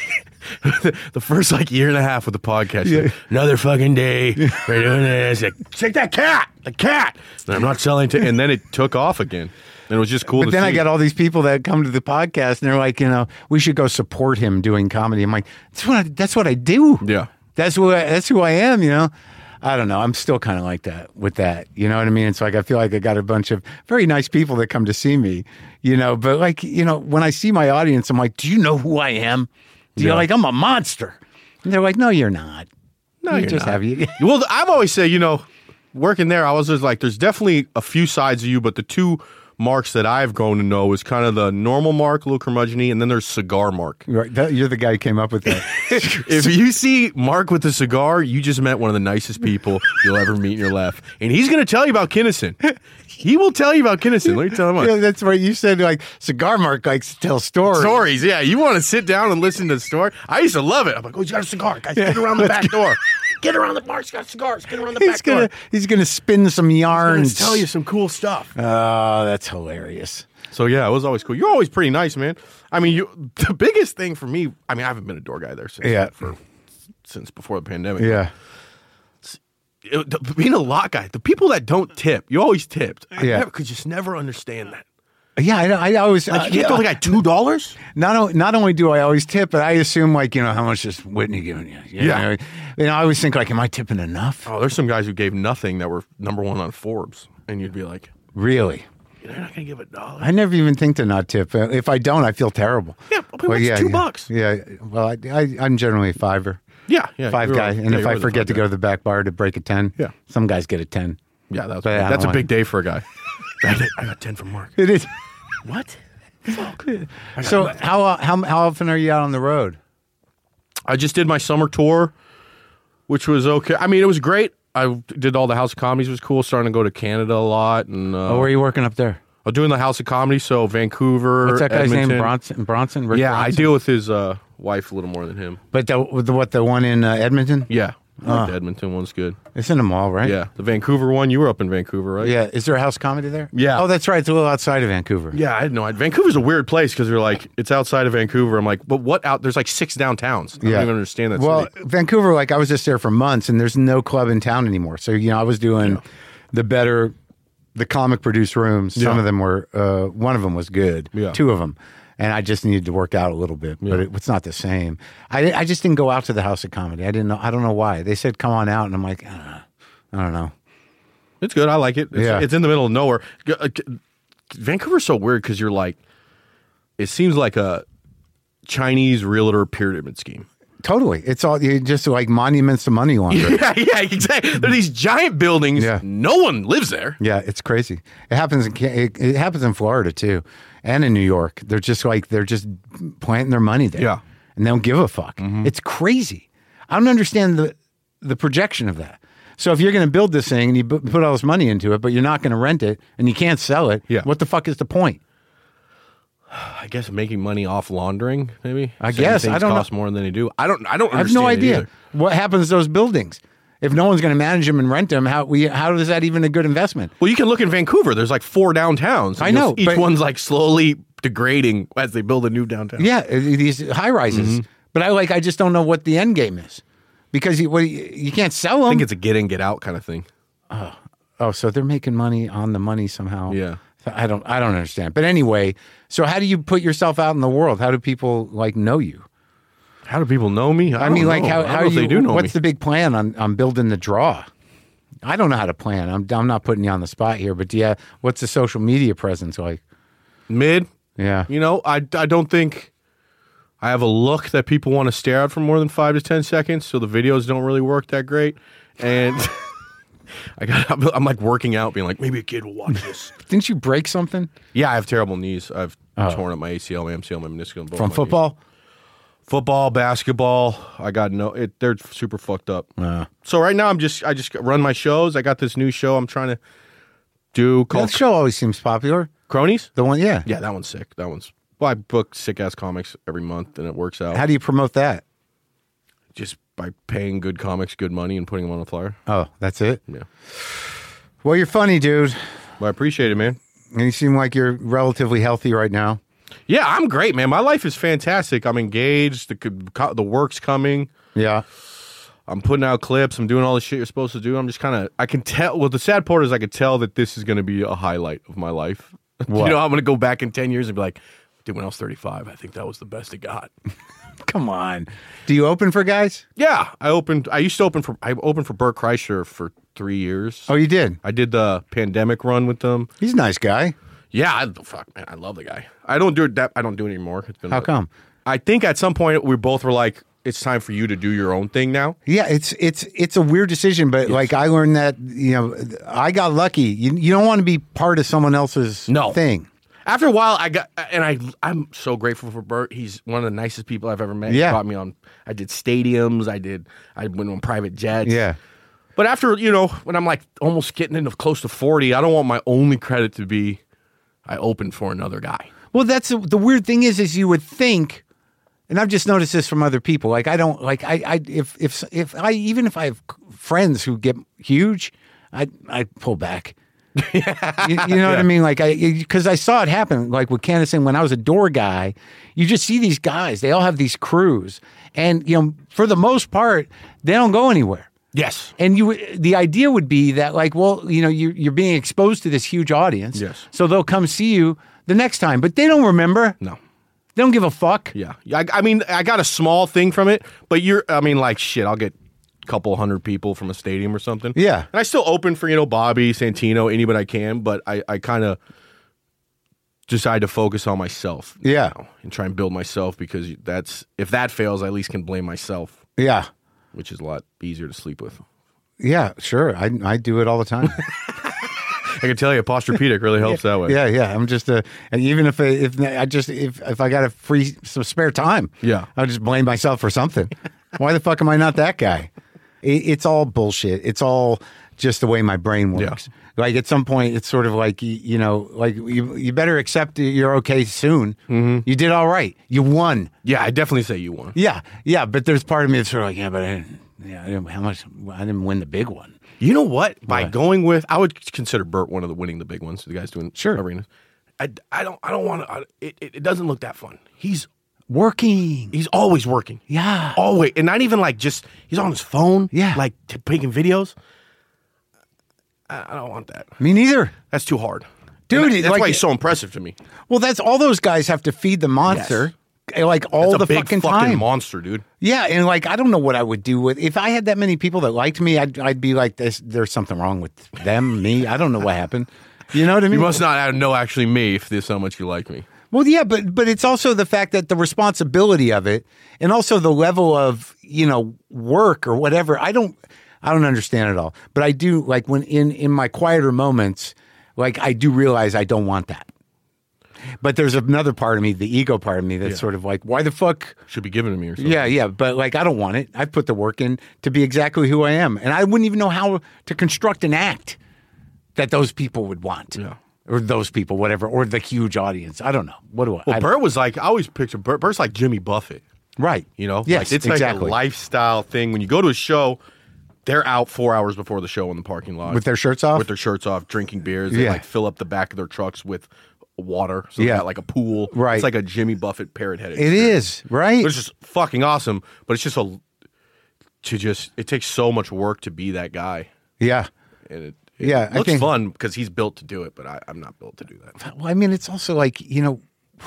Speaker 2: the first like year and a half with the podcast.
Speaker 1: Yeah.
Speaker 2: Like, another fucking day. We're doing this. Like, take that cat. The cat. And I'm not selling to. And then it took off again. And it was just cool.
Speaker 1: But
Speaker 2: to
Speaker 1: then
Speaker 2: see.
Speaker 1: I got all these people that come to the podcast and they're like, you know, we should go support him doing comedy. I'm like, that's what I, that's what I do.
Speaker 2: Yeah.
Speaker 1: That's who I, that's who I am. You know. I don't know. I'm still kind of like that with that. You know what I mean? It's like I feel like I got a bunch of very nice people that come to see me, you know, but like, you know, when I see my audience, I'm like, do you know who I am? Do you
Speaker 2: Yeah.
Speaker 1: like, I'm a monster. And they're like, no, you're not.
Speaker 2: No,
Speaker 1: you
Speaker 2: you're
Speaker 1: just
Speaker 2: not.
Speaker 1: have you.
Speaker 2: Well, I've always said, you know, working there, I was just like, there's definitely a few sides of you, but the two Marks that I've grown to know is kind of the normal Mark, a little curmudgeon-y, and then there's cigar Mark.
Speaker 1: Right, that, you're the guy who came up with that.
Speaker 2: If you see Mark with a cigar, you just met one of the nicest people you'll ever meet in your life. And he's going to tell you about Kinnison. He will tell you about Kinnison. Let me tell him what.
Speaker 1: Yeah, that's right. You said like Cigar Mark likes to tell stories.
Speaker 2: Stories, yeah. You want to sit down and listen to the story? I used to love it. I'm like, oh, he's got a cigar. Guys, get around the back door. Get around the Mark's got cigars. Get around the
Speaker 1: He's
Speaker 2: back
Speaker 1: gonna
Speaker 2: door.
Speaker 1: he's gonna spin some
Speaker 2: He's
Speaker 1: yarns.
Speaker 2: gonna tell you some cool stuff.
Speaker 1: Oh, that's hilarious.
Speaker 2: So yeah, it was always cool. You're always pretty nice, man. I mean, you. The biggest thing for me, I mean, I haven't been a door guy there since
Speaker 1: Yeah.
Speaker 2: for since before the pandemic.
Speaker 1: Yeah.
Speaker 2: It- the- being a lot guy, the people that don't tip, you always tipped. I
Speaker 1: Yeah.
Speaker 2: never, could just never understand that.
Speaker 1: Yeah, I, I always
Speaker 2: Like,
Speaker 1: uh,
Speaker 2: you can't
Speaker 1: yeah.
Speaker 2: throw the guy two dollars.
Speaker 1: Not o- not only do I always tip, but I assume like you know how much is Whitney giving you? You
Speaker 2: Yeah.
Speaker 1: know, and I always think like, am I tipping enough?
Speaker 2: Oh, there's some guys who gave nothing that were number one on Forbes, and you'd be like,
Speaker 1: Really?
Speaker 2: you're not gonna give a dollar.
Speaker 1: I never even think to not tip. Uh, If I don't, I feel terrible.
Speaker 2: Yeah, but what's two bucks?
Speaker 1: Yeah. Well, I, I I'm generally a fiver,
Speaker 2: Yeah, yeah,
Speaker 1: five
Speaker 2: you're
Speaker 1: guy,
Speaker 2: right.
Speaker 1: and
Speaker 2: Yeah,
Speaker 1: if
Speaker 2: you're
Speaker 1: I
Speaker 2: the
Speaker 1: forget
Speaker 2: five
Speaker 1: to
Speaker 2: guy.
Speaker 1: go to the back bar to break a ten,
Speaker 2: Yeah.
Speaker 1: some guys get a ten.
Speaker 2: Yeah, that's
Speaker 1: But I
Speaker 2: that's a
Speaker 1: don't
Speaker 2: big
Speaker 1: want-
Speaker 2: day for a guy. I got ten from Mark.
Speaker 1: It is.
Speaker 2: What?
Speaker 1: So how uh, how how often are you out on the road?
Speaker 2: I just did my summer tour, which was okay. I mean, it was great. I did all the House of Comedies. It was cool. Starting to go to Canada a lot, and uh,
Speaker 1: Oh, where are you working up there?
Speaker 2: I'm doing the House of Comedy. So Vancouver.
Speaker 1: What's that guy's
Speaker 2: Edmonton.
Speaker 1: name? Bronson. Bronson. Rick
Speaker 2: Yeah, I
Speaker 1: Bronson?
Speaker 2: deal with his uh, wife a little more than him.
Speaker 1: But the, the what the one in uh, Edmonton?
Speaker 2: Yeah, I like the Edmonton one's good.
Speaker 1: It's in the mall, right?
Speaker 2: Yeah, the Vancouver one. You were up in Vancouver, right?
Speaker 1: Yeah. Is there a house comedy there?
Speaker 2: Yeah.
Speaker 1: Oh, that's right. It's a little outside of Vancouver.
Speaker 2: Yeah, I had no idea. Vancouver's a weird place because they're like, it's outside of Vancouver. I'm like, but what out? There's like six downtowns. I
Speaker 1: Yeah.
Speaker 2: don't even understand that.
Speaker 1: Well,
Speaker 2: city.
Speaker 1: Vancouver, like I was just there for months, and there's no club in town anymore. So you know, I was doing the better, the comic produced rooms. Some
Speaker 2: Yeah.
Speaker 1: of them were, uh, one of them was good.
Speaker 2: Yeah.
Speaker 1: Two of them, and I just needed to work out a little bit, but it, it's not the same. I I just didn't go out to the House of Comedy. I didn't know. I don't know why. They said come on out, and I'm like, uh, I don't know.
Speaker 2: It's good. I like it. It's,
Speaker 1: Yeah.
Speaker 2: it's in the middle of nowhere. G- uh, g- Vancouver's so weird because you're like, it seems like a Chinese realtor pyramid scheme.
Speaker 1: Totally, it's all you just like monuments to money laundering.
Speaker 2: Yeah, yeah, exactly. There are these giant buildings.
Speaker 1: Yeah.
Speaker 2: No one lives there.
Speaker 1: Yeah, it's crazy. It happens in Ca- it, it happens in Florida too, and in New York. They're just like they're just planting their money there.
Speaker 2: Yeah.
Speaker 1: and they don't give a fuck. It's crazy. I don't understand the the projection of that. So if you're going to build this thing and you bu- put all this money into it, but you're not going to rent it and you can't sell it,
Speaker 2: Yeah.
Speaker 1: what the fuck is the point?
Speaker 2: I guess making money off laundering, maybe.
Speaker 1: I
Speaker 2: Saying
Speaker 1: guess. I
Speaker 2: things
Speaker 1: don't know.
Speaker 2: cost more than they do. I don't. I don't.
Speaker 1: I have no
Speaker 2: understand it
Speaker 1: idea
Speaker 2: either.
Speaker 1: what happens to those buildings. If no one's going to manage them and rent them, how we how is that even a good investment?
Speaker 2: Well, you can look in Vancouver. There's like four downtowns.
Speaker 1: I
Speaker 2: and you'll-
Speaker 1: know,
Speaker 2: Each
Speaker 1: but-
Speaker 2: one's like slowly degrading as they build a new downtown.
Speaker 1: Yeah, uh, these high rises.
Speaker 2: Mm-hmm.
Speaker 1: But I like I just don't know what the end game is because you, well, you, you can't sell them.
Speaker 2: I think it's a get in, get out kind of thing.
Speaker 1: Oh, so they're making money on the money somehow.
Speaker 2: Yeah.
Speaker 1: So I don't I don't understand. But anyway, so how do you put yourself out in the world? How do people like know you?
Speaker 2: How do people know me? I,
Speaker 1: I mean,
Speaker 2: don't
Speaker 1: like
Speaker 2: know.
Speaker 1: how
Speaker 2: I don't
Speaker 1: how
Speaker 2: know if
Speaker 1: you
Speaker 2: they do know
Speaker 1: what's
Speaker 2: me.
Speaker 1: the big plan on on building the draw? I don't know how to plan. I'm I'm not putting you on the spot here, but yeah, what's the social media presence like?
Speaker 2: Mid.
Speaker 1: Yeah.
Speaker 2: You know, I, I don't think I have a look that people want to stare at for more than five to ten seconds, so the videos don't really work that great. And I got I'm, I'm like working out, being like, maybe a kid will watch this.
Speaker 1: Didn't you break something
Speaker 2: Yeah, I have terrible knees. I've torn up my A C L, my M C L, my meniscus. on both
Speaker 1: from
Speaker 2: my
Speaker 1: football?
Speaker 2: knees. Football, basketball. I got no. It, they're super fucked up.
Speaker 1: Uh,
Speaker 2: So right now I'm just I just run my shows. I got this new show I'm trying to do called
Speaker 1: that show always seems popular.
Speaker 2: Cronies.
Speaker 1: The one, yeah.
Speaker 2: Yeah, that one's sick. That one's well, I book sick ass comics every month and it works out.
Speaker 1: How do you promote that?
Speaker 2: Just by paying good comics good money and putting them on a flyer.
Speaker 1: Oh, that's it.
Speaker 2: Yeah.
Speaker 1: Well, you're funny, dude,
Speaker 2: Well, I appreciate it, man.
Speaker 1: and you seem like you're relatively healthy right now.
Speaker 2: Yeah, I'm great, man. My life is fantastic. I'm engaged. The the work's coming.
Speaker 1: Yeah.
Speaker 2: I'm putting out clips. I'm doing all the shit you're supposed to do. I'm just kind of, I can tell, well, the sad part is I can tell that this is going to be a highlight of my life.
Speaker 1: What?
Speaker 2: You know, I'm going to go back in ten years and be like, dude, when I was thirty-five, I think that was the best it got.
Speaker 1: Come on. Do you open for guys?
Speaker 2: Yeah, I opened, I used to open for, I opened for Bert Kreischer for three years.
Speaker 1: Oh, you did?
Speaker 2: I did the pandemic run with them.
Speaker 1: He's a nice guy.
Speaker 2: Yeah, I, fuck, man, I love the guy. I don't do it that, I don't do it anymore. It's been
Speaker 1: How
Speaker 2: like,
Speaker 1: come?
Speaker 2: I think at some point we both were like, it's time for you to do your own thing now.
Speaker 1: Yeah, it's it's it's a weird decision, but yes. like I learned that, you know, I got lucky. You you don't want to be part of someone else's
Speaker 2: no.
Speaker 1: thing.
Speaker 2: After a while, I got, and I I'm so grateful for Bert. He's one of the nicest people I've ever met.
Speaker 1: Yeah.
Speaker 2: He brought me on. I did stadiums. I did. I went on private jets.
Speaker 1: Yeah.
Speaker 2: But after, you know, when I'm like almost getting into close to forty, I don't want my only credit to be I opened for another guy.
Speaker 1: Well, that's the weird thing is, is you would think. And I've just noticed this from other people. Like I don't like I, I if if if I even if I have friends who get huge, I I pull back. yeah. you, you know yeah. what I mean? Like I because I saw it happen. Like with Candace, when I was a door guy, you just see these guys. They all have these crews, and you know, for the most part, they don't go anywhere.
Speaker 2: Yes.
Speaker 1: And you, the idea would be that, like, well, you know, you you're being exposed to this huge audience.
Speaker 2: Yes.
Speaker 1: So they'll come see you the next time, but they don't remember.
Speaker 2: No.
Speaker 1: They don't give a fuck.
Speaker 2: Yeah. I, I mean, I got a small thing from it, but you're, I mean, like, shit, I'll get a couple hundred people from a stadium or something.
Speaker 1: Yeah.
Speaker 2: And I still open for, you know, Bobby, Santino, anybody I can, but I, I kind of decide to focus on myself.
Speaker 1: Yeah.
Speaker 2: Now and try and build myself because that's, if that fails, I at least can blame myself.
Speaker 1: Yeah.
Speaker 2: Which is a lot easier to sleep with.
Speaker 1: Yeah, sure. I, I do it all the time.
Speaker 2: I can tell you, Posturepedic really helps
Speaker 1: yeah,
Speaker 2: that way.
Speaker 1: Yeah, yeah. I'm just a, and even if I, if I just if if I got a free some spare time,
Speaker 2: yeah,
Speaker 1: I'll just blame myself for something. Why the fuck am I not that guy? It, it's all bullshit. It's all just the way my brain works. Yeah. Like at some point, it's sort of like you, you know, like you you better accept you're okay soon. Mm-hmm. You did all right. You won.
Speaker 2: Yeah, I definitely say you won.
Speaker 1: Yeah, yeah. But there's part of me that's sort of like, yeah, but I, yeah, I didn't, how much? I didn't win the big one.
Speaker 2: You know what? By what? going with, I would consider Bert one of the winning the big ones. The guys doing
Speaker 1: sure.
Speaker 2: arenas. I, I don't I don't want to. It, it it doesn't look that fun. He's
Speaker 1: working.
Speaker 2: He's always working.
Speaker 1: Yeah,
Speaker 2: always, and not even like just he's on his phone.
Speaker 1: Yeah,
Speaker 2: like t- making videos. I, I don't want that.
Speaker 1: Me neither.
Speaker 2: That's too hard,
Speaker 1: dude.
Speaker 2: That, that's
Speaker 1: like,
Speaker 2: why he's so impressive to me.
Speaker 1: Well, that's all those guys have to feed the monster. Yes. Like all
Speaker 2: That's a
Speaker 1: the
Speaker 2: big
Speaker 1: fucking,
Speaker 2: fucking
Speaker 1: time,
Speaker 2: monster, dude.
Speaker 1: Yeah, and like I don't know what I would do with if I had that many people that liked me. I'd I'd be like, this. There's something wrong with them, me. I don't know what happened. You know what I mean?
Speaker 2: You must not know actually me if there's so much you like me.
Speaker 1: Well, yeah, but but it's also the fact that the responsibility of it, and also the level of you know work or whatever. I don't I don't understand it all, but I do like when in in my quieter moments, like I do realize I don't want that. But there's another part of me, the ego part of me, that's yeah. sort of like, why the fuck?
Speaker 2: Should be given to me or something.
Speaker 1: Yeah, yeah. But like, I don't want it. I've put the work in to be exactly who I am. And I wouldn't even know how to construct an act that those people would want.
Speaker 2: Yeah.
Speaker 1: Or those people, whatever. Or the huge audience. I don't know. What do I?
Speaker 2: Well,
Speaker 1: I
Speaker 2: Bert was like, I always picture Bert. Bert's like Jimmy Buffett.
Speaker 1: Right.
Speaker 2: You know?
Speaker 1: Yes,
Speaker 2: like, it's
Speaker 1: exactly.
Speaker 2: like a lifestyle thing. When you go to a show, they're out four hours before the show in the parking lot.
Speaker 1: With their shirts off?
Speaker 2: With their shirts off, drinking beers. They
Speaker 1: yeah.
Speaker 2: like fill up the back of their trucks with water, so
Speaker 1: yeah,
Speaker 2: they got like a pool.
Speaker 1: Right,
Speaker 2: it's like a Jimmy Buffett parrot head.
Speaker 1: It is right.
Speaker 2: But it's just fucking awesome. But it's just a to just it takes so much work to be that guy.
Speaker 1: Yeah,
Speaker 2: and it, it
Speaker 1: yeah,
Speaker 2: looks
Speaker 1: I think,
Speaker 2: fun because he's built to do it, but I, I'm not built to do that.
Speaker 1: Well, I mean, it's also like you know,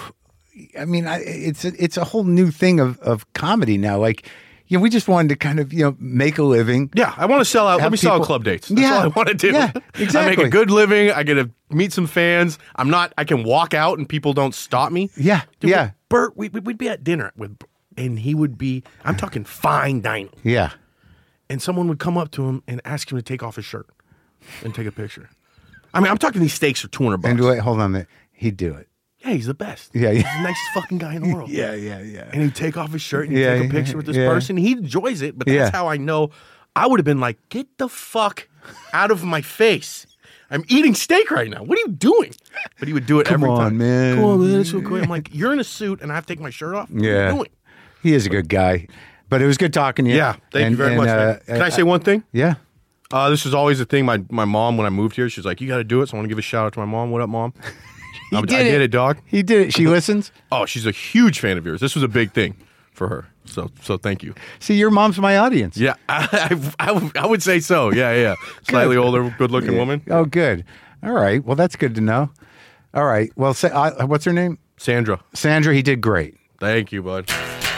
Speaker 1: I mean, I, it's a, it's a whole new thing of of comedy now. Like. You know, we just wanted to kind of, you know, make a living.
Speaker 2: Yeah, I want to sell out. Let me people, sell out club dates. That's
Speaker 1: yeah,
Speaker 2: all I want to do.
Speaker 1: Yeah, exactly.
Speaker 2: I make a good living. I get to meet some fans. I'm not, I can walk out and people don't stop me.
Speaker 1: Yeah,
Speaker 2: Dude,
Speaker 1: yeah.
Speaker 2: Bert, we, we'd be at dinner with, and he would be, I'm talking fine dining.
Speaker 1: Yeah.
Speaker 2: And someone would come up to him and ask him to take off his shirt and take a picture. I mean, I'm talking these steaks are two hundred bucks.
Speaker 1: And wait, hold on a minute. He'd do it.
Speaker 2: Yeah, he's the best.
Speaker 1: Yeah, yeah.
Speaker 2: He's the nicest fucking guy in the world.
Speaker 1: yeah, yeah, yeah.
Speaker 2: And he'd take off his shirt and he'd
Speaker 1: yeah,
Speaker 2: take a picture with this
Speaker 1: yeah.
Speaker 2: person. He enjoys it, but that's
Speaker 1: yeah.
Speaker 2: how I know. I would have been like, get the fuck out of my face. I'm eating steak right now. What are you doing? But he would do it
Speaker 1: Come
Speaker 2: every
Speaker 1: on,
Speaker 2: time.
Speaker 1: man.
Speaker 2: Come on, man. It's so cool. I'm like, you're in a suit and I have to take my shirt off? What
Speaker 1: yeah.
Speaker 2: are you doing?
Speaker 1: He is a good guy. But it was good talking to you.
Speaker 2: Yeah, thank
Speaker 1: and,
Speaker 2: you very
Speaker 1: and,
Speaker 2: much.
Speaker 1: Uh,
Speaker 2: Can I say one thing?
Speaker 1: Yeah.
Speaker 2: Uh, this was always a thing. My my mom, when I moved here, she's like, you got to do it. So I want to give a shout out to my mom. What up, Mom? I,
Speaker 1: did
Speaker 2: I did
Speaker 1: it.
Speaker 2: it, dog.
Speaker 1: He did it. She listens?
Speaker 2: Oh, she's a huge fan of yours. This was a big thing for her. So, so thank you.
Speaker 1: See, your mom's my audience.
Speaker 2: Yeah, I, I, I would say so. Yeah, yeah. Slightly older, good-looking
Speaker 1: Yeah.
Speaker 2: woman.
Speaker 1: Oh, good. All right. Well, that's good to know. All right. Well, say, uh, what's her name?
Speaker 2: Sandra.
Speaker 1: Sandra. He did great.
Speaker 2: Thank you, bud.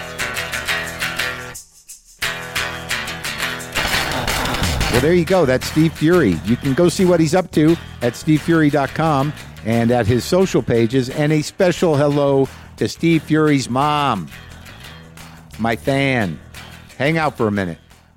Speaker 1: Well, there you go. That's Steve Fury. You can go see what he's up to at steve fury dot com and at his social pages. And a special hello to Steve Fury's mom, my fan. Hang out for a minute.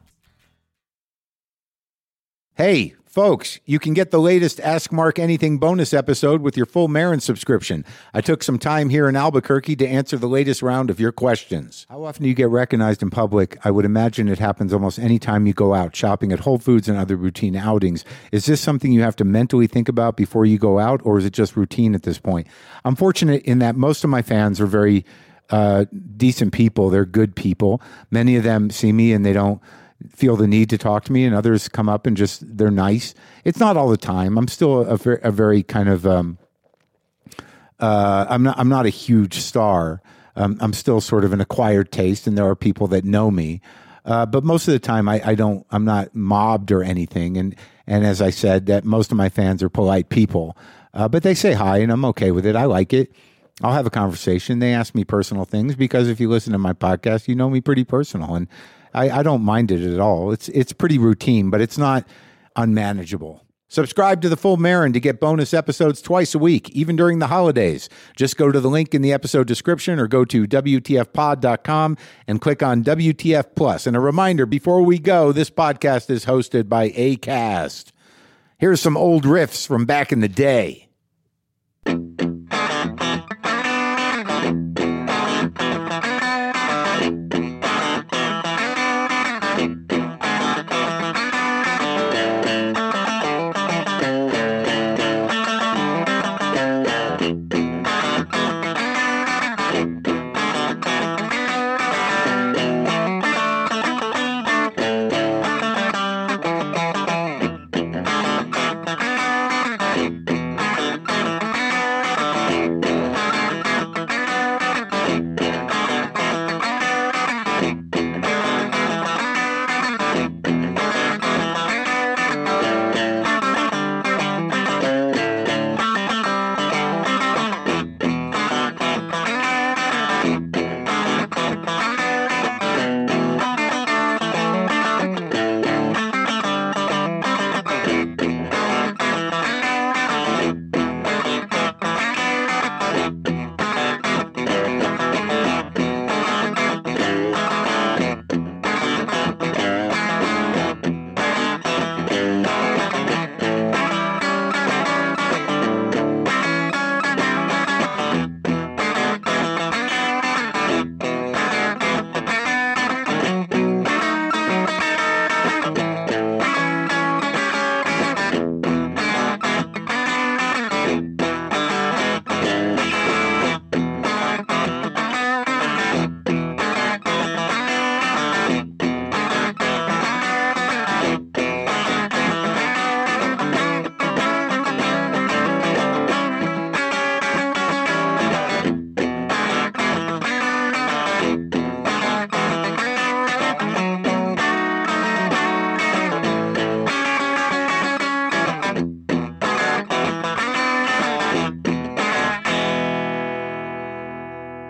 Speaker 1: Hey, folks, you can get the latest Ask Mark Anything bonus episode with your full Marin subscription. I took some time here in Albuquerque to answer the latest round of your questions. How often do you get recognized in public? I would imagine it happens almost any time you go out, shopping at Whole Foods and other routine outings. Is this something you have to mentally think about before you go out, or is it just routine at this point? I'm fortunate in that most of my fans are very uh, decent people. They're good people. Many of them see me and they don't feel the need to talk to me, and others come up and just they're nice. It's not all the time. I'm still a, a, a very kind of um, uh, I'm not I'm not a huge star. Um, I'm still sort of an acquired taste, and there are people that know me. Uh, but most of the time, I, I don't. I'm not mobbed or anything. And and as I said, that most of my fans are polite people. Uh, but they say hi, and I'm okay with it. I like it. I'll have a conversation. They ask me personal things because if you listen to my podcast, you know me pretty personal, and I, I don't mind it at all. It's it's pretty routine, but it's not unmanageable. Subscribe to the Full Marin to get bonus episodes twice a week, even during the holidays. Just go to the link in the episode description or go to W T F pod dot com and click on W T F Plus. And a reminder, before we go, this podcast is hosted by Acast. Here's some old riffs from back in the day.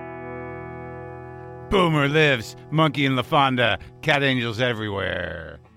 Speaker 1: Boomer lives, Monkey and LaFonda, cat angels everywhere.